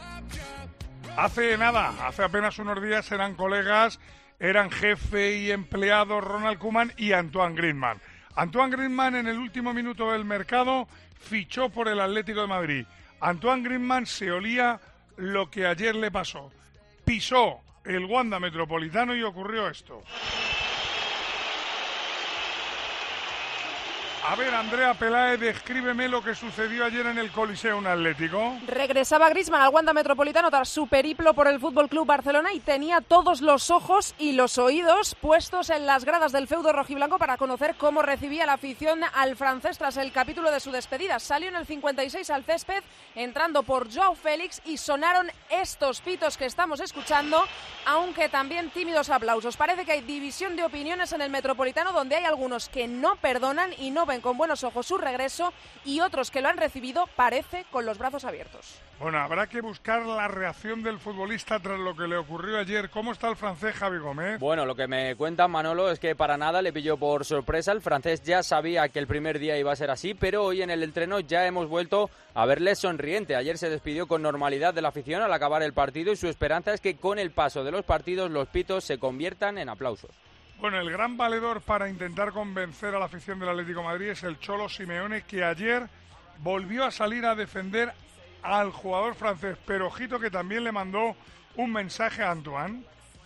Hace apenas unos días eran colegas, eran jefe y empleado Ronald Koeman y Antoine Griezmann. Antoine Griezmann en el último minuto del mercado fichó por el Atlético de Madrid. Antoine Griezmann se olía lo que ayer le pasó. Pisó el Wanda Metropolitano y ocurrió esto. A ver, Andrea Peláez, descríbeme lo que sucedió ayer en el Coliseum Atlético. Regresaba Griezmann al Wanda Metropolitano tras su periplo por el Fútbol Club Barcelona y tenía todos los ojos y los oídos puestos en las gradas del feudo rojiblanco para conocer cómo recibía la afición al francés tras el capítulo de su despedida. Salió en el 56 al césped, entrando por Joao Félix, y sonaron estos pitos que estamos escuchando, aunque también tímidos aplausos. Parece que hay división de opiniones en el Metropolitano, donde hay algunos que no perdonan y no ven ven con buenos ojos su regreso y otros que lo han recibido, parece, con los brazos abiertos. Bueno, habrá que buscar la reacción del futbolista tras lo que le ocurrió ayer. ¿Cómo está el francés, Javi Gómez? Bueno, lo que me cuenta Manolo es que para nada le pilló por sorpresa. El francés ya sabía que el primer día iba a ser así, pero hoy en el entreno ya hemos vuelto a verle sonriente. Ayer se despidió con normalidad de la afición al acabar el partido y su esperanza es que con el paso de los partidos los pitos se conviertan en aplausos. Bueno, el gran valedor para intentar convencer a la afición del Atlético de Madrid es el Cholo Simeone, que ayer volvió a salir a defender al jugador francés, pero ojito que también le mandó un mensaje a Antoine.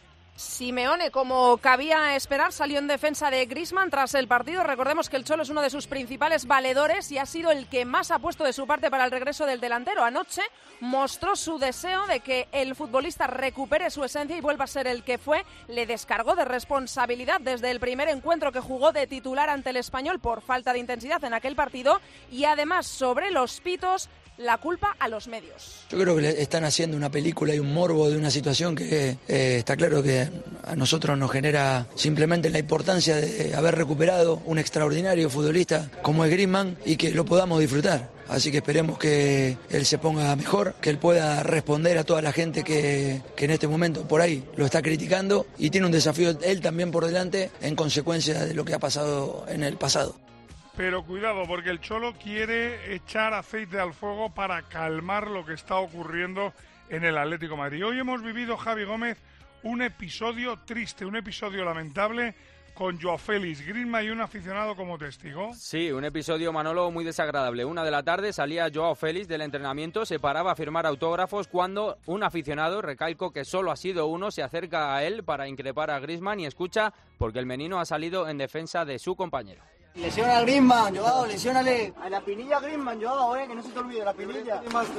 Simeone, como cabía esperar, salió en defensa de Griezmann tras el partido. Recordemos que el Cholo es uno de sus principales valedores y ha sido el que más ha puesto de su parte para el regreso del delantero. Anoche mostró su deseo de que el futbolista recupere su esencia y vuelva a ser el que fue. Le descargó de responsabilidad desde el primer encuentro que jugó de titular ante el Español por falta de intensidad en aquel partido, y además sobre los pitos la culpa a los medios. Yo creo que le están haciendo una película y un morbo de una situación que está claro que a nosotros nos genera simplemente la importancia de haber recuperado un extraordinario futbolista como es Griezmann y que lo podamos disfrutar. Así que esperemos que él se ponga mejor, que él pueda responder a toda la gente que en este momento por ahí lo está criticando, y tiene un desafío él también por delante en consecuencia de lo que ha pasado en el pasado. Pero cuidado, porque el Cholo quiere echar aceite al fuego para calmar lo que está ocurriendo en el Atlético de Madrid. Hoy hemos vivido, Javi Gómez, un episodio triste, un episodio lamentable, con Joao Félix, Griezmann y un aficionado como testigo. Sí, un episodio, Manolo, muy desagradable. 1 de la tarde salía Joao Félix del entrenamiento, se paraba a firmar autógrafos cuando un aficionado, recalco que solo ha sido uno, se acerca a él para increpar a Griezmann y escucha porque el menino ha salido en defensa de su compañero. Lesiona a Griezmann, Joao, lesiónale. A la pinilla Griezmann, Joao, que no se te olvide, la pinilla.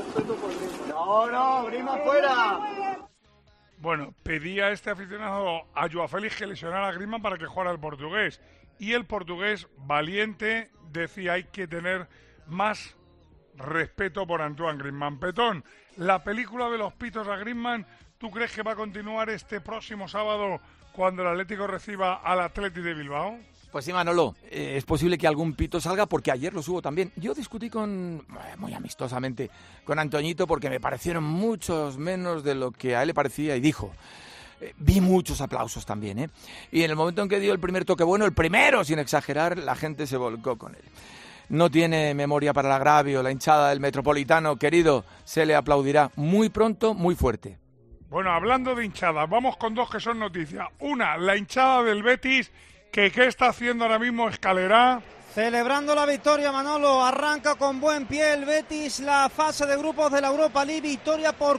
No, Griezmann fuera. Bueno, pedía este aficionado a Joao Félix que lesionara a Griezmann para que jugara el portugués. Y el portugués, valiente, decía hay que tener más respeto por Antoine Griezmann. Petón, la película de los pitos a Griezmann, ¿tú crees que va a continuar este próximo sábado cuando el Atlético reciba al Athletic de Bilbao? Pues sí, Manolo, es posible que algún pito salga porque ayer lo hubo también. Yo discutí muy amistosamente con Antoñito porque me parecieron muchos menos de lo que a él le parecía y dijo. Vi muchos aplausos también, Y en el momento en que dio el primer toque bueno, el primero sin exagerar, la gente se volcó con él. No tiene memoria para el agravio, la hinchada del Metropolitano, querido, se le aplaudirá muy pronto, muy fuerte. Bueno, hablando de hinchadas, vamos con dos que son noticias. Una, la hinchada del Betis, que ¿qué está haciendo ahora mismo Escalera? Celebrando la victoria, Manolo. Arranca con buen pie el Betis la fase de grupos de la Europa League. Victoria por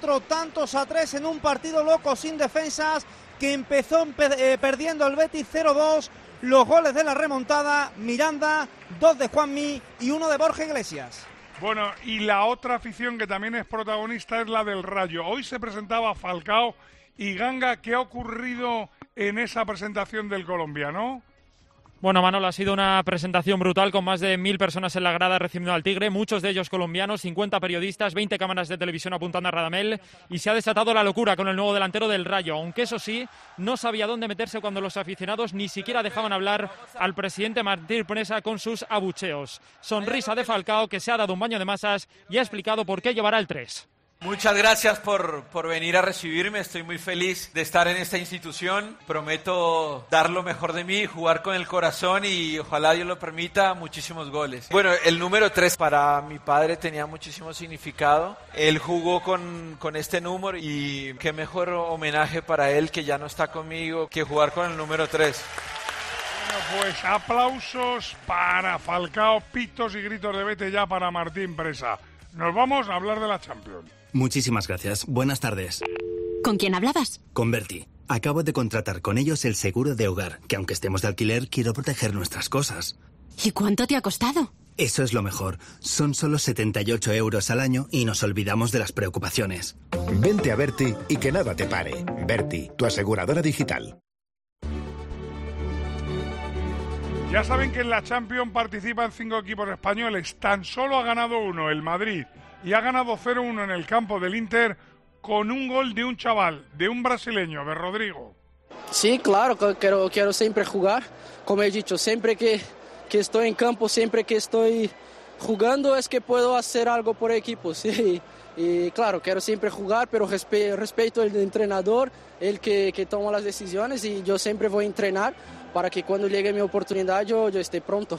4-3 en un partido loco sin defensas que empezó perdiendo el Betis 0-2. Los goles de la remontada, Miranda, 2 de Juanmi y 1 de Borja Iglesias. Bueno, y la otra afición que también es protagonista es la del Rayo. Hoy se presentaba Falcao y Ganga. ¿Qué ha ocurrido en esa presentación del colombiano? Bueno, Manolo, ha sido una presentación brutal con más de 1000 personas en la grada recibiendo al Tigre, muchos de ellos colombianos, 50 periodistas, 20 cámaras de televisión apuntando a Radamel, y se ha desatado la locura con el nuevo delantero del Rayo, aunque eso sí, no sabía dónde meterse cuando los aficionados ni siquiera dejaban hablar al presidente Martín Presa con sus abucheos. Sonrisa de Falcao, que se ha dado un baño de masas y ha explicado por qué llevará el 3. Muchas gracias por venir a recibirme, estoy muy feliz de estar en esta institución, prometo dar lo mejor de mí, jugar con el corazón y ojalá Dios lo permita, muchísimos goles. Bueno, el número 3 para mi padre tenía muchísimo significado, él jugó con este número y qué mejor homenaje para él que ya no está conmigo que jugar con el número 3. Bueno, pues aplausos para Falcao, pitos y gritos de vete ya para Martín Presa. Nos vamos a hablar de la Champions. Muchísimas gracias. Buenas tardes. ¿Con quién hablabas? Con Berti. Acabo de contratar con ellos el seguro de hogar, que aunque estemos de alquiler, quiero proteger nuestras cosas. ¿Y cuánto te ha costado? Eso es lo mejor. Son solo 78 € al año y nos olvidamos de las preocupaciones. Vente a Berti y que nada te pare. Berti, tu aseguradora digital. Ya saben que en la Champions participan 5 equipos españoles. Tan solo ha ganado uno, el Madrid, y ha ganado 0-1 en el campo del Inter con un gol de un chaval, de un brasileño, de Rodrigo. Sí, claro, quiero siempre jugar. Como he dicho, siempre que que estoy en campo, siempre que estoy jugando es que puedo hacer algo por equipo, sí. Y claro, quiero siempre jugar, pero respeto al entrenador, el que toma las decisiones, y yo siempre voy a entrenar para que cuando llegue mi oportunidad yo esté pronto.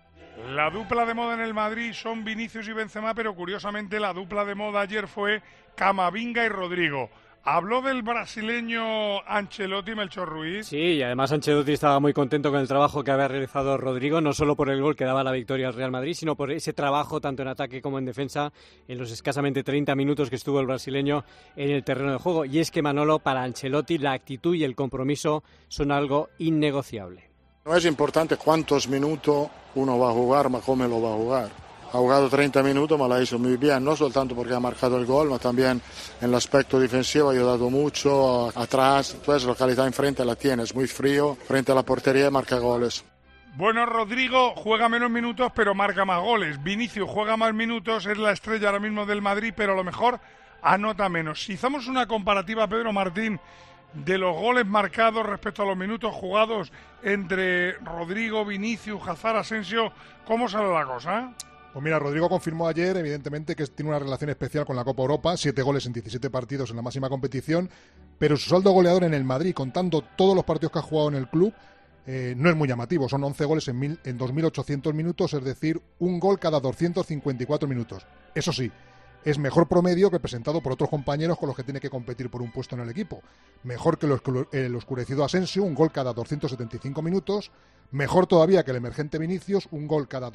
La dupla de moda en el Madrid son Vinicius y Benzema, pero curiosamente la dupla de moda ayer fue Camavinga y Rodrigo. Habló del brasileño Ancelotti, Melchor Ruiz. Sí, y además Ancelotti estaba muy contento con el trabajo que había realizado Rodrigo, no solo por el gol que daba la victoria al Real Madrid, sino por ese trabajo tanto en ataque como en defensa en los escasamente 30 minutos que estuvo el brasileño en el terreno de juego. Y es que, Manolo, para Ancelotti la actitud y el compromiso son algo innegociable. No es importante cuántos minutos uno va a jugar, mas cómo lo va a jugar. Ha jugado 30 minutos, ma la hizo muy bien, no soltanto porque ha marcado el gol, ma también en el aspecto defensivo ha ayudado mucho, atrás, pues la calidad enfrente la tiene, es muy frío, frente a la portería y marca goles. Bueno, Rodrigo juega menos minutos, pero marca más goles. Vinicius juega más minutos, es la estrella ahora mismo del Madrid, pero a lo mejor anota menos. Si hacemos una comparativa, Pedro Martín, de los goles marcados respecto a los minutos jugados entre Rodrigo, Vinicius, Hazard, Asensio, ¿cómo sale la cosa? Pues mira, Rodrigo confirmó ayer, evidentemente, que tiene una relación especial con la Copa Europa, 7 goles en 17 partidos en la máxima competición, pero su saldo goleador en el Madrid, contando todos los partidos que ha jugado en el club, no es muy llamativo. Son 11 goles en 2.800 minutos, es decir, un gol cada 254 minutos. Eso sí, es mejor promedio que presentado por otros compañeros con los que tiene que competir por un puesto en el equipo. Mejor que el oscurecido Asensio, un gol cada 275 minutos. Mejor todavía que el emergente Vinicius, un gol cada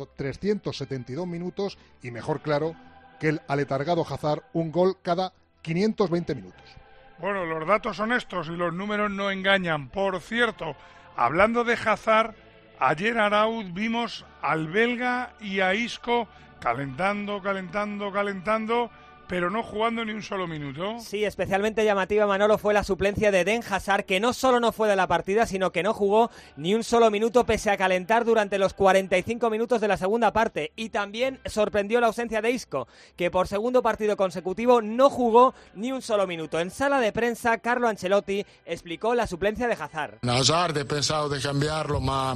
372 minutos. Y mejor, claro, que el aletargado Hazard, un gol cada 520 minutos. Bueno, los datos son estos y los números no engañan. Por cierto, hablando de Hazard, ayer, Arauz, vimos al belga y a Isco calentando, pero no jugando ni un solo minuto. Sí, especialmente llamativa, Manolo, fue la suplencia de Eden Hazard, que no solo no fue de la partida, sino que no jugó ni un solo minuto pese a calentar durante los 45 minutos de la segunda parte. Y también sorprendió la ausencia de Isco, que por segundo partido consecutivo no jugó ni un solo minuto. En sala de prensa, Carlo Ancelotti explicó la suplencia de Hazard. Hazard he pensado de cambiarlo, ma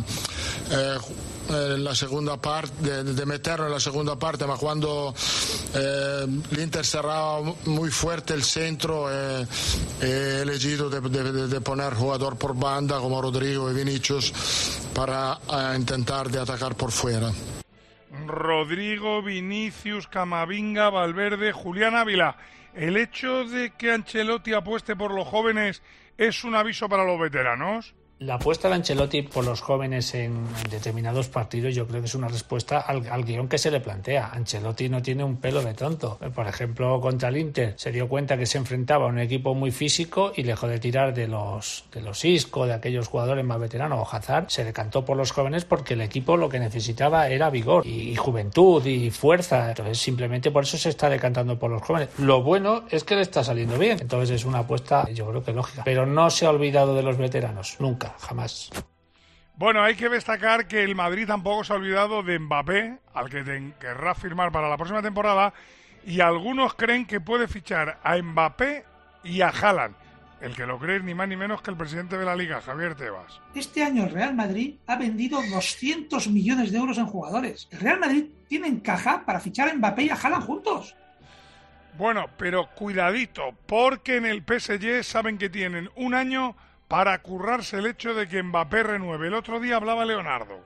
la segunda parte, de meterlo en la segunda parte, ma cuando l'Inter cerraba muy fuerte el centro, he elegido de poner jugador por banda como Rodrigo y Vinicius para intentar de atacar por fuera. Rodrigo, Vinicius, Camavinga, Valverde, Julián Ávila. ¿El hecho de que Ancelotti apueste por los jóvenes es un aviso para los veteranos? La apuesta de Ancelotti por los jóvenes en determinados partidos yo creo que es una respuesta al guión que se le plantea. Ancelotti no tiene un pelo de tonto. Por ejemplo, contra el Inter se dio cuenta que se enfrentaba a un equipo muy físico y dejó de tirar de los Isco, de aquellos jugadores más veteranos, o Hazard. Se decantó por los jóvenes porque el equipo lo que necesitaba era vigor y juventud y fuerza. Entonces simplemente por eso se está decantando por los jóvenes. Lo bueno es que le está saliendo bien. Entonces es una apuesta yo creo que lógica. Pero no se ha olvidado de los veteranos. Nunca. Jamás. Bueno, hay que destacar que el Madrid tampoco se ha olvidado de Mbappé, al que querrá firmar para la próxima temporada, y algunos creen que puede fichar a Mbappé y a Haaland. El que lo cree es ni más ni menos que el presidente de la Liga, Javier Tebas. Este año el Real Madrid ha vendido 200 millones de euros en jugadores. El Real Madrid tiene en caja para fichar a Mbappé y a Haaland juntos. Bueno, pero cuidadito, porque en el PSG saben que tienen un año para currarse el hecho de que Mbappé renueve. El otro día hablaba Leonardo.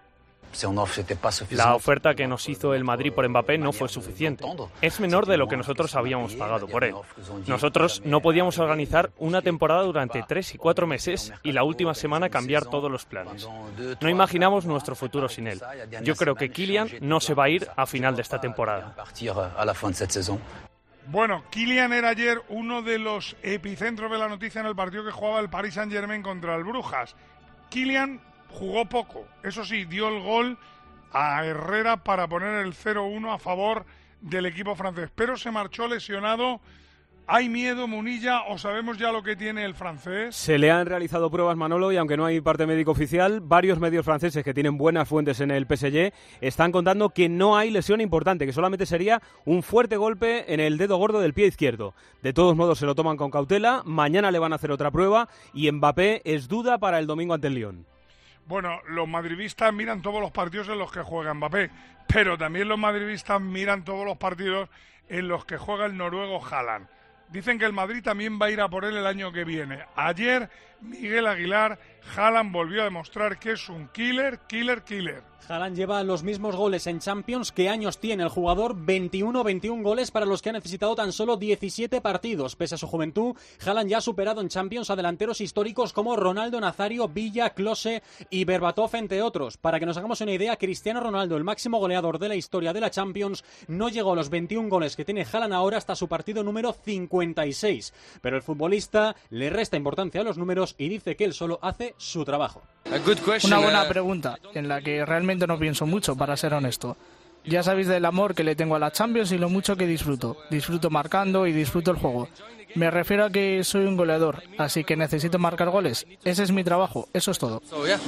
La oferta que nos hizo el Madrid por Mbappé no fue suficiente. Es menor de lo que nosotros habíamos pagado por él. Nosotros no podíamos organizar una temporada durante 3 y 4 meses y la última semana cambiar todos los planes. No imaginamos nuestro futuro sin él. Yo creo que Kylian no se va a ir a final de esta temporada. Bueno, Kylian era ayer uno de los epicentros de la noticia en el partido que jugaba el Paris Saint-Germain contra el Brujas. Kylian jugó poco, eso sí, dio el gol a Herrera para poner el 0-1 a favor del equipo francés, pero se marchó lesionado. ¿Hay miedo, Munilla, o sabemos ya lo que tiene el francés? Se le han realizado pruebas, Manolo, y aunque no hay parte médico oficial, varios medios franceses que tienen buenas fuentes en el PSG están contando que no hay lesión importante, que solamente sería un fuerte golpe en el dedo gordo del pie izquierdo. De todos modos, se lo toman con cautela, mañana le van a hacer otra prueba y Mbappé es duda para el domingo ante el Lyon. Bueno, los madridistas miran todos los partidos en los que juega Mbappé, pero también los madridistas miran todos los partidos en los que juega el noruego Haaland. Dicen que el Madrid también va a ir a por él el año que viene. Ayer, Miguel Aguilar, Haaland volvió a demostrar que es un killer. Haaland lleva los mismos goles en Champions que años tiene el jugador, 21 goles para los que ha necesitado tan solo 17 partidos. Pese a su juventud, Haaland ya ha superado en Champions a delanteros históricos como Ronaldo Nazario, Villa, Klose y Berbatov, entre otros. Para que nos hagamos una idea, Cristiano Ronaldo, el máximo goleador de la historia de la Champions, no llegó a los 21 goles que tiene Haaland ahora hasta su partido número 56. Pero el futbolista le resta importancia a los números y dice que él solo hace su trabajo. Una buena pregunta, en la que realmente no pienso mucho, para ser honesto. Ya sabéis del amor que le tengo a la Champions y lo mucho que disfruto. Disfruto marcando y disfruto el juego. Me refiero a que soy un goleador, así que necesito marcar goles. Ese es mi trabajo, eso es todo.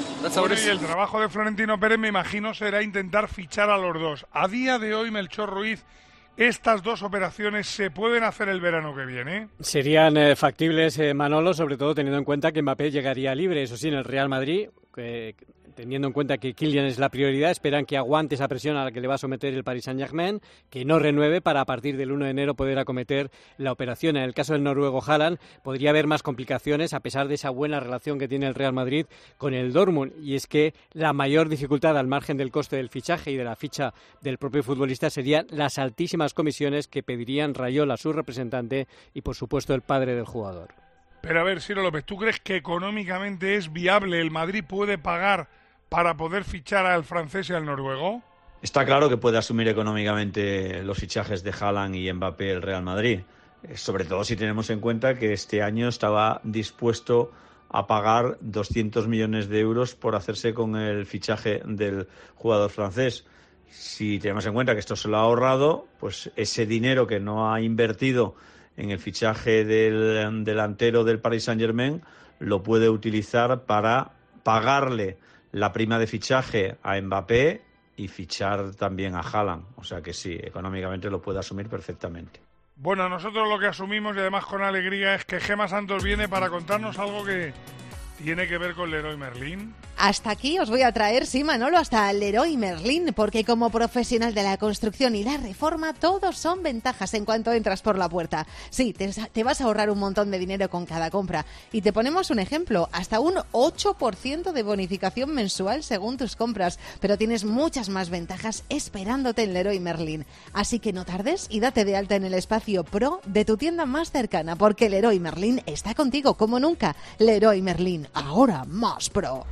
Y el trabajo de Florentino Pérez, me imagino, será intentar fichar a los dos. A día de hoy, Melchor Ruiz, ¿estas dos operaciones se pueden hacer el verano que viene? Serían factibles, Manolo, sobre todo teniendo en cuenta que Mbappé llegaría libre. Eso sí, en el Real Madrid, teniendo en cuenta que Kylian es la prioridad, esperan que aguante esa presión a la que le va a someter el Paris Saint-Germain, que no renueve para a partir del 1 de enero poder acometer la operación. En el caso del noruego Haaland podría haber más complicaciones a pesar de esa buena relación que tiene el Real Madrid con el Dortmund, y es que la mayor dificultad al margen del coste del fichaje y de la ficha del propio futbolista serían las altísimas comisiones que pedirían Raiola, su representante, y por supuesto el padre del jugador. Pero a ver, Ciro López, ¿tú crees que económicamente es viable? ¿El Madrid puede pagar para poder fichar al francés y al noruego? Está claro que puede asumir económicamente los fichajes de Haaland y Mbappé el Real Madrid, sobre todo si tenemos en cuenta que este año estaba dispuesto a pagar 200 millones de euros por hacerse con el fichaje del jugador francés. Si tenemos en cuenta que esto se lo ha ahorrado, pues ese dinero que no ha invertido en el fichaje del delantero del Paris Saint-Germain lo puede utilizar para pagarle la prima de fichaje a Mbappé y fichar también a Haaland. O sea que sí, económicamente lo puede asumir perfectamente. Bueno, nosotros lo que asumimos, y además con alegría, es que Gemma Santos viene para contarnos algo que tiene que ver con Leroy Merlin. Hasta aquí os voy a traer, sí, Manolo, hasta Leroy Merlin, porque como profesional de la construcción y la reforma, todos son ventajas en cuanto entras por la puerta. Sí, te vas a ahorrar un montón de dinero con cada compra. Y te ponemos un ejemplo, hasta un 8% de bonificación mensual según tus compras. Pero tienes muchas más ventajas esperándote en Leroy Merlin. Así que no tardes y date de alta en el espacio Pro de tu tienda más cercana, porque Leroy Merlin está contigo como nunca. Leroy Merlin, ahora más pro.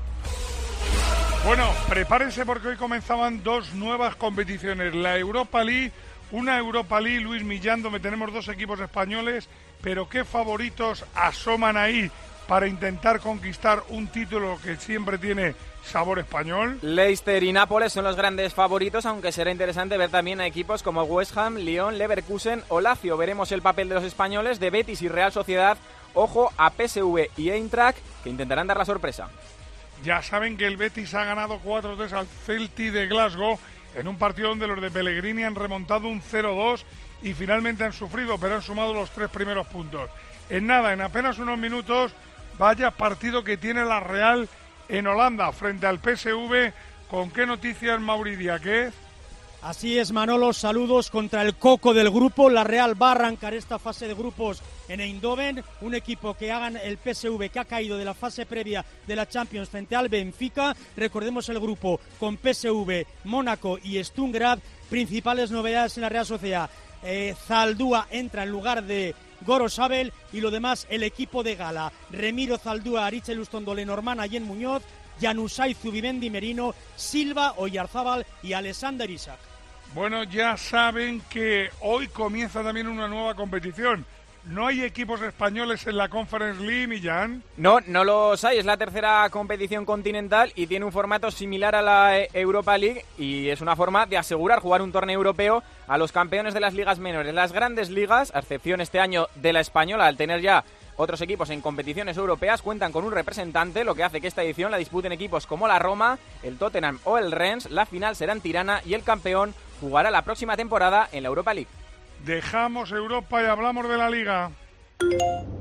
Bueno, prepárense porque hoy comenzaban dos nuevas competiciones. La Europa League, una Europa League, Luis Millán, donde tenemos dos equipos españoles, pero ¿qué favoritos asoman ahí para intentar conquistar un título que siempre tiene sabor español? Leicester y Nápoles son los grandes favoritos, aunque será interesante ver también a equipos como West Ham, Lyon, Leverkusen o Lazio. Veremos el papel de los españoles, de Betis y Real Sociedad. Ojo a PSV y Eintracht, que intentarán dar la sorpresa. Ya saben que el Betis ha ganado 4-3 al Celtic de Glasgow en un partido donde los de Pellegrini han remontado un 0-2 y finalmente han sufrido, pero han sumado los 3 primeros puntos. En nada, en apenas unos minutos, vaya partido que tiene la Real en Holanda frente al PSV. ¿Con qué noticias, Mauri Diáquez? Así es, Manolo, saludos contra el coco del grupo. La Real va a arrancar esta fase de grupos en Eindhoven, un equipo que hagan el PSV, que ha caído de la fase previa de la Champions frente al Benfica. Recordemos el grupo con PSV, Mónaco y Sturm Graz. Principales novedades en la Real Sociedad. Zaldúa entra en lugar de Gorosabel y lo demás el equipo de gala. Remiro Zaldúa, Aritz Lustondo, Lenormand, Allen Muñoz, Januzaj, Zubimendi, Merino, Silva, Oyarzábal y Alexander Isak. Bueno, ya saben que hoy comienza también una nueva competición. ¿No hay equipos españoles en la Conference League, Millán? No los hay. Es la tercera competición continental y tiene un formato similar a la Europa League y es una forma de asegurar jugar un torneo europeo a los campeones de las ligas menores. Las grandes ligas, a excepción este año de la española, al tener ya otros equipos en competiciones europeas, cuentan con un representante, lo que hace que esta edición la disputen equipos como la Roma, el Tottenham o el Rennes. La final será en Tirana y el campeón jugará la próxima temporada en la Europa League. Dejamos Europa y hablamos de la Liga.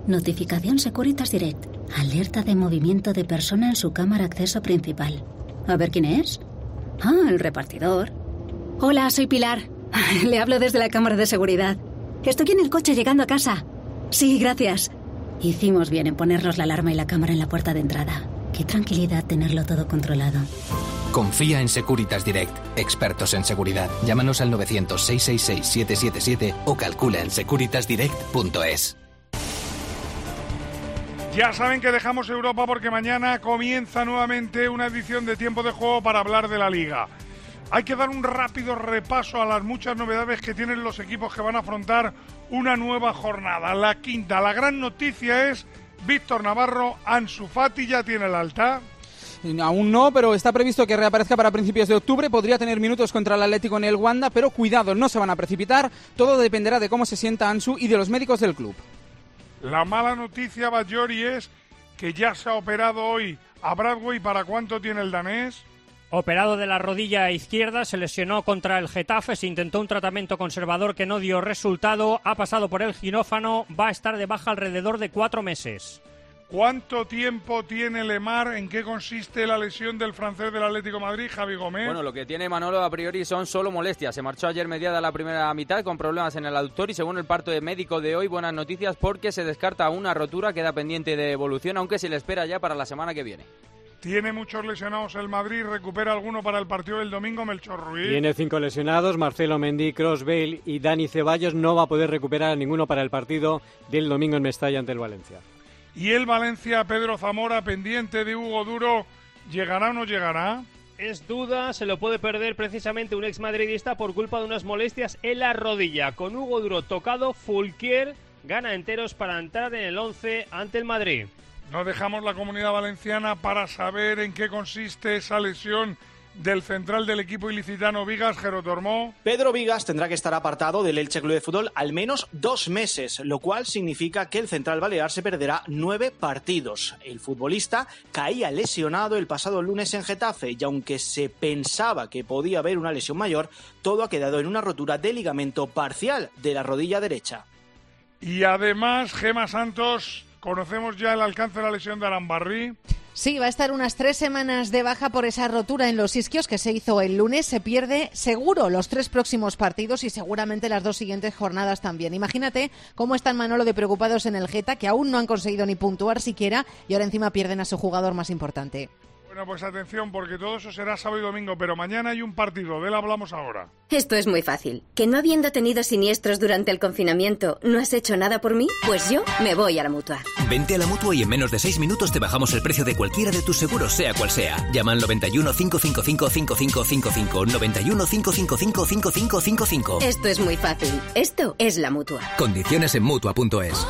Notificación Securitas Direct. Alerta de movimiento de persona en su cámara acceso principal. A ver quién es. Ah, el repartidor. Hola, soy Pilar. Le hablo desde la cámara de seguridad. Estoy en el coche llegando a casa. Sí, gracias. Hicimos bien en ponernos la alarma y la cámara en la puerta de entrada. Qué tranquilidad tenerlo todo controlado. Confía en Securitas Direct, expertos en seguridad. Llámanos al 900-666-777 o calcula en securitasdirect.es. Ya saben que dejamos Europa porque mañana comienza nuevamente una edición de Tiempo de Juego para hablar de la Liga. Hay que dar un rápido repaso a las muchas novedades que tienen los equipos que van a afrontar una nueva jornada. La quinta, la gran noticia es Víctor Navarro. Ansu Fati ya tiene el alta. Aún no, pero está previsto que reaparezca para principios de octubre. Podría tener minutos contra el Atlético en el Wanda, pero cuidado, no se van a precipitar. Todo dependerá de cómo se sienta Ansu y de los médicos del club. La mala noticia, Bajori, es que ya se ha operado hoy a Bradway. ¿Para cuánto tiene el danés? Operado de la rodilla izquierda, se lesionó contra el Getafe, se intentó un tratamiento conservador que no dio resultado, ha pasado por el quirófano, va a estar de baja alrededor de 4 meses. ¿Cuánto tiempo tiene Lemar? ¿En qué consiste la lesión del francés del Atlético de Madrid, Javi Gómez? Bueno, lo que tiene Manolo a priori son solo molestias. Se marchó ayer mediada la primera mitad con problemas en el aductor y según el parte médico de hoy, buenas noticias porque se descarta una rotura, queda pendiente de evolución, aunque se le espera ya para la semana que viene. Tiene muchos lesionados el Madrid, recupera alguno para el partido del domingo, Melchor Ruiz. Tiene 5 lesionados, Marcelo Mendy, Kroos, Bale y Dani Ceballos. No va a poder recuperar a ninguno para el partido del domingo en Mestalla ante el Valencia. Y el Valencia, Pedro Zamora, pendiente de Hugo Duro, ¿llegará o no llegará? Es duda, se lo puede perder precisamente un exmadridista por culpa de unas molestias en la rodilla. Con Hugo Duro tocado, Fulquier gana enteros para entrar en el 11 ante el Madrid. No dejamos la Comunidad Valenciana para saber en qué consiste esa lesión del central del equipo ilicitano Vigas, Jero Tormó. Pedro Vigas tendrá que estar apartado del Elche Club de Fútbol al menos 2 meses, lo cual significa que el central balear se perderá 9 partidos. El futbolista caía lesionado el pasado lunes en Getafe y aunque se pensaba que podía haber una lesión mayor, todo ha quedado en una rotura de ligamento parcial de la rodilla derecha. Y además, Gemma Santos, ¿conocemos ya el alcance de la lesión de Arambarri? Sí, va a estar unas 3 semanas de baja por esa rotura en los isquios que se hizo el lunes. Se pierde seguro los 3 próximos partidos y seguramente las 2 siguientes jornadas también. Imagínate cómo están Manolo de preocupados en el Geta, que aún no han conseguido ni puntuar siquiera y ahora encima pierden a su jugador más importante. Bueno, pues atención, porque todo eso será sábado y domingo, pero mañana hay un partido, de él hablamos ahora. Esto es muy fácil. ¿Que no habiendo tenido siniestros durante el confinamiento, no has hecho nada por mí? Pues yo me voy a la Mutua. Vente a la Mutua y en menos de 6 minutos te bajamos el precio de cualquiera de tus seguros, sea cual sea. Llama al 91 555 5555, 91 555 5555. Esto es muy fácil. Esto es la Mutua. Condiciones en Mutua.es.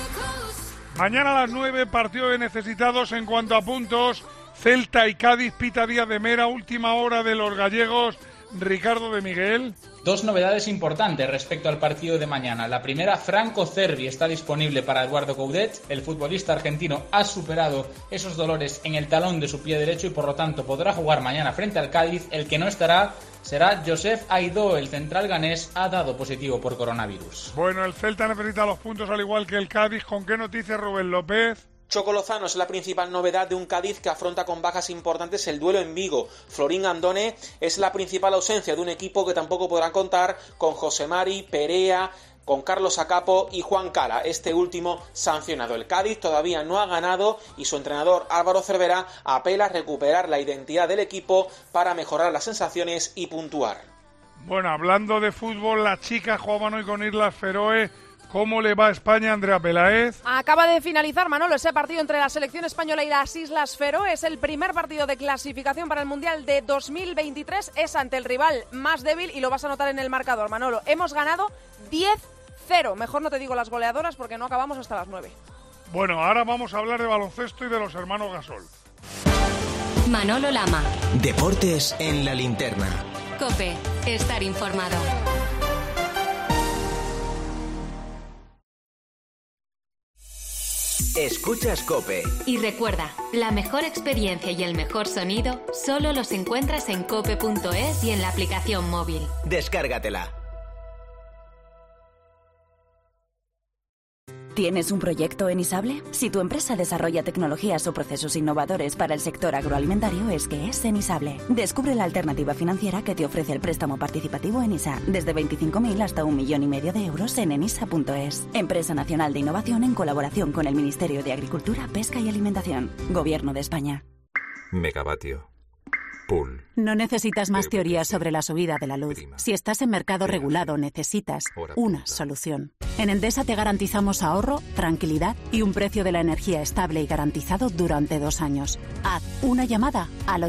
Mañana a las 9, partido de necesitados en cuanto a puntos. Celta y Cádiz, Pita Díaz de Mera, última hora de los gallegos, Ricardo de Miguel. 2 novedades importantes respecto al partido de mañana. La primera, Franco Cervi está disponible para Eduardo Coudet. El futbolista argentino ha superado esos dolores en el talón de su pie derecho y por lo tanto podrá jugar mañana frente al Cádiz. El que no estará será Joseph Aidó, el central ganés, ha dado positivo por coronavirus. Bueno, el Celta necesita los puntos al igual que el Cádiz. ¿Con qué noticias, Rubén López? Choco Lozano es la principal novedad de un Cádiz que afronta con bajas importantes el duelo en Vigo. Florín Andone es la principal ausencia de un equipo que tampoco podrá contar con José Mari, Perea, con Carlos Acapo y Juan Cala, este último sancionado. El Cádiz todavía no ha ganado y su entrenador Álvaro Cervera apela a recuperar la identidad del equipo para mejorar las sensaciones y puntuar. Bueno, hablando de fútbol, las chicas jugaban hoy con Islas Feroe. ¿Cómo le va a España, Andrea Peláez? Acaba de finalizar, Manolo, ese partido entre la selección española y las Islas Feroe. Es el primer partido de clasificación para el Mundial de 2023. Es ante el rival más débil y lo vas a notar en el marcador, Manolo. Hemos ganado 10-0. Mejor no te digo las goleadoras porque no acabamos hasta las 9. Bueno, ahora vamos a hablar de baloncesto y de los hermanos Gasol. Manolo Lama. Deportes en la linterna. COPE. Estar informado. Escuchas COPE. Y recuerda, la mejor experiencia y el mejor sonido solo los encuentras en cope.es y en la aplicación móvil. Descárgatela. ¿Tienes un proyecto en Isable? Si tu empresa desarrolla tecnologías o procesos innovadores para el sector agroalimentario, es que es en Isable. Descubre la alternativa financiera que te ofrece el préstamo participativo en ISA, desde 25.000 hasta 1,5 millones de euros en enisa.es. Empresa Nacional de Innovación en colaboración con el Ministerio de Agricultura, Pesca y Alimentación. Gobierno de España. Megavatio. Pool. No necesitas más teorías sobre la subida de la luz. Si estás en mercado regulado, necesitas una solución. En Endesa te garantizamos ahorro, tranquilidad y un precio de la energía estable y garantizado durante 2 años. Haz una llamada al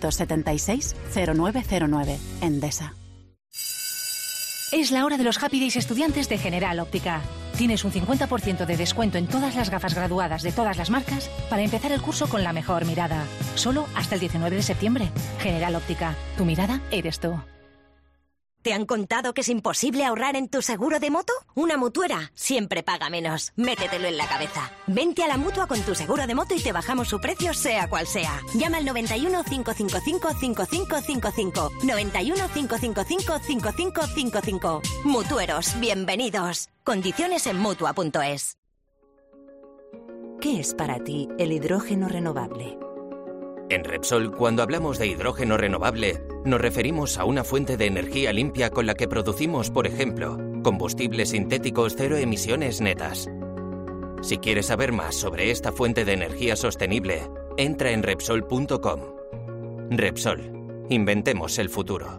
876-0909. Endesa. Es la hora de los Happy Days estudiantes de General Óptica. Tienes un 50% de descuento en todas las gafas graduadas de todas las marcas para empezar el curso con la mejor mirada. Solo hasta el 19 de septiembre. General Óptica. Tu mirada eres tú. ¿Te han contado que es imposible ahorrar en tu seguro de moto? Una mutuera siempre paga menos. Métetelo en la cabeza. Vente a la Mutua con tu seguro de moto y te bajamos su precio sea cual sea. Llama al 91 555 5555. 91 555 5555. Mutueros, bienvenidos. Condiciones en Mutua.es. ¿Qué es para ti el hidrógeno renovable? En Repsol, cuando hablamos de hidrógeno renovable, nos referimos a una fuente de energía limpia con la que producimos, por ejemplo, combustibles sintéticos cero emisiones netas. Si quieres saber más sobre esta fuente de energía sostenible, entra en Repsol.com. Repsol. Inventemos el futuro.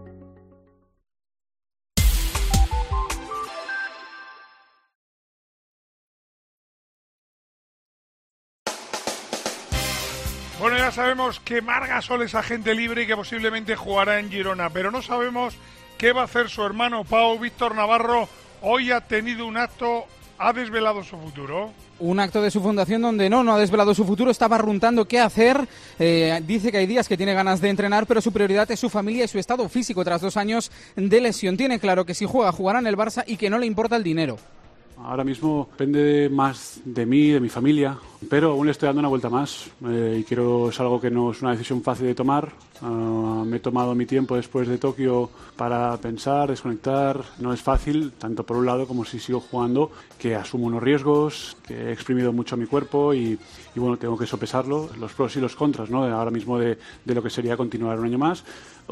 Bueno, ya sabemos que Marc Gasol es agente libre y que posiblemente jugará en Girona, pero no sabemos qué va a hacer su hermano Pau. Víctor Navarro hoy ha tenido un acto, ha desvelado su futuro. Un acto de su fundación donde no ha desvelado su futuro, está barruntando qué hacer. Dice que hay días que tiene ganas de entrenar, pero su prioridad es su familia y su estado físico tras 2 años de lesión. Tiene claro que si juega, jugará en el Barça y que no le importa el dinero. Ahora mismo depende más de mí, de mi familia, pero aún le estoy dando una vuelta más y es algo que no es una decisión fácil de tomar. Me he tomado mi tiempo después de Tokio para pensar, desconectar. No es fácil, tanto por un lado como si sigo jugando, que asumo unos riesgos, que he exprimido mucho a mi cuerpo y bueno, tengo que sopesarlo, los pros y los contras, ¿no? Ahora mismo de lo que sería continuar un año más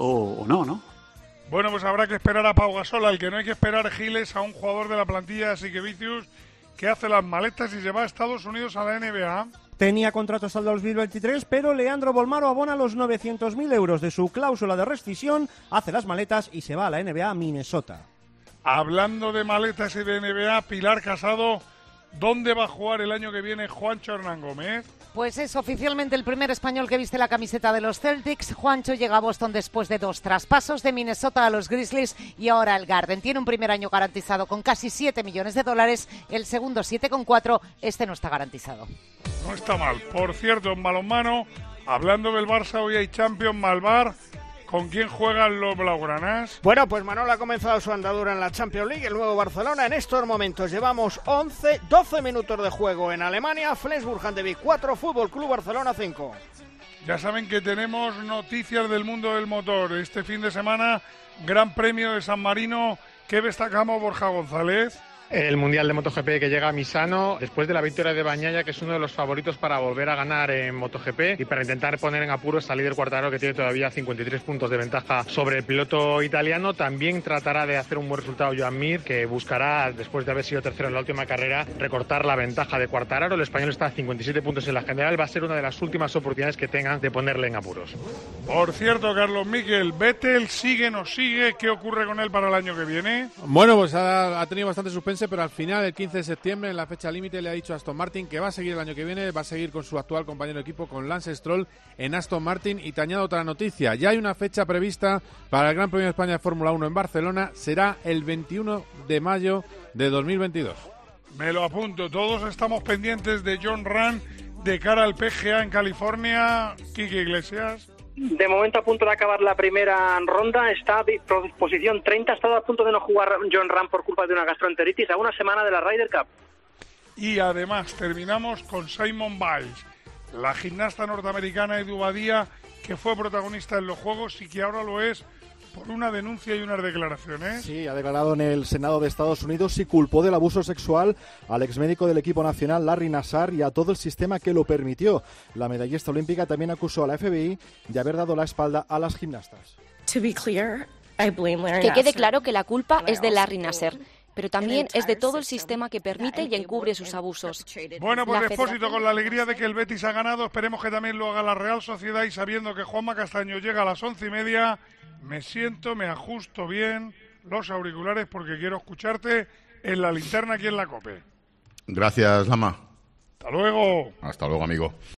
o no. Bueno, pues habrá que esperar a Pau Gasol. Al que no hay que esperar, Giles, a un jugador de la plantilla Siquevicius, que hace las maletas y se va a Estados Unidos a la NBA. Tenía contrato hasta el 2023, pero Leandro Bolmaro abona los 900.000 euros de su cláusula de rescisión, hace las maletas y se va a la NBA a Minnesota. Hablando de maletas y de NBA, Pilar Casado, ¿dónde va a jugar el año que viene Juancho Hernán Gómez? Pues es oficialmente el primer español que viste la camiseta de los Celtics. Juancho llega a Boston después de 2 traspasos, de Minnesota a los Grizzlies y ahora al Garden. Tiene un primer año garantizado con casi $7 millones, el segundo 7,4, este no está garantizado. No está mal. Por cierto, en balonmano, hablando del Barça, hoy hay Champions Malvar. ¿Con quién juegan los blaugranas? Bueno, pues Manolo ha comenzado su andadura en la Champions League, el nuevo Barcelona. En estos momentos llevamos 12 minutos de juego en Alemania. Flensburg-Handewitt 4, Fútbol Club Barcelona 5. Ya saben que tenemos noticias del mundo del motor. Este fin de semana, Gran Premio de San Marino. ¿Qué destacamos, Borja González? El Mundial de MotoGP que llega a Misano después de la victoria de Bagnaia, que es uno de los favoritos para volver a ganar en MotoGP y para intentar poner en apuros al líder Quartararo, que tiene todavía 53 puntos de ventaja sobre el piloto italiano. También tratará de hacer un buen resultado Joan Mir, que buscará, después de haber sido tercero en la última carrera, recortar la ventaja de Quartararo. El español está a 57 puntos en la general. Va a ser una de las últimas oportunidades que tengan de ponerle en apuros. Por cierto, Carlos Miquel, ¿Vettel sigue, no sigue? ¿Qué ocurre con él para el año que viene? Bueno, pues ha tenido bastante suspense, pero al final, el 15 de septiembre, en la fecha límite, le ha dicho a Aston Martin que va a seguir el año que viene, va a seguir con su actual compañero de equipo, con Lance Stroll, en Aston Martin. Y te añado otra noticia, ya hay una fecha prevista para el Gran Premio de España de Fórmula 1 en Barcelona, será el 21 de mayo de 2022. Me lo apunto, todos estamos pendientes de John Ram de cara al PGA en California. Quique Iglesias. De momento, a punto de acabar la primera ronda, está posición 30, ha estado a punto de no jugar John Ram por culpa de una gastroenteritis a una semana de la Ryder Cup. Y además terminamos con Simone Biles, la gimnasta norteamericana Edu Badía, que fue protagonista en los Juegos y que ahora lo es por una denuncia y unas declaraciones. Sí, ha declarado en el Senado de Estados Unidos y culpó del abuso sexual al exmédico del equipo nacional, Larry Nassar, y a todo el sistema que lo permitió. La medallista olímpica también acusó a la FBI de haber dado la espalda a las gimnastas. Que quede claro que la culpa es de Larry Nassar, pero también es de todo el sistema que permite y encubre sus abusos. Bueno, pues Expósito, con la alegría de que el Betis ha ganado, esperemos que también lo haga la Real Sociedad, y sabiendo que Juanma Castaño llega a las 11:30, me ajusto bien los auriculares porque quiero escucharte en la linterna aquí en la COPE. Gracias, Lama. Hasta luego. Hasta luego, amigo.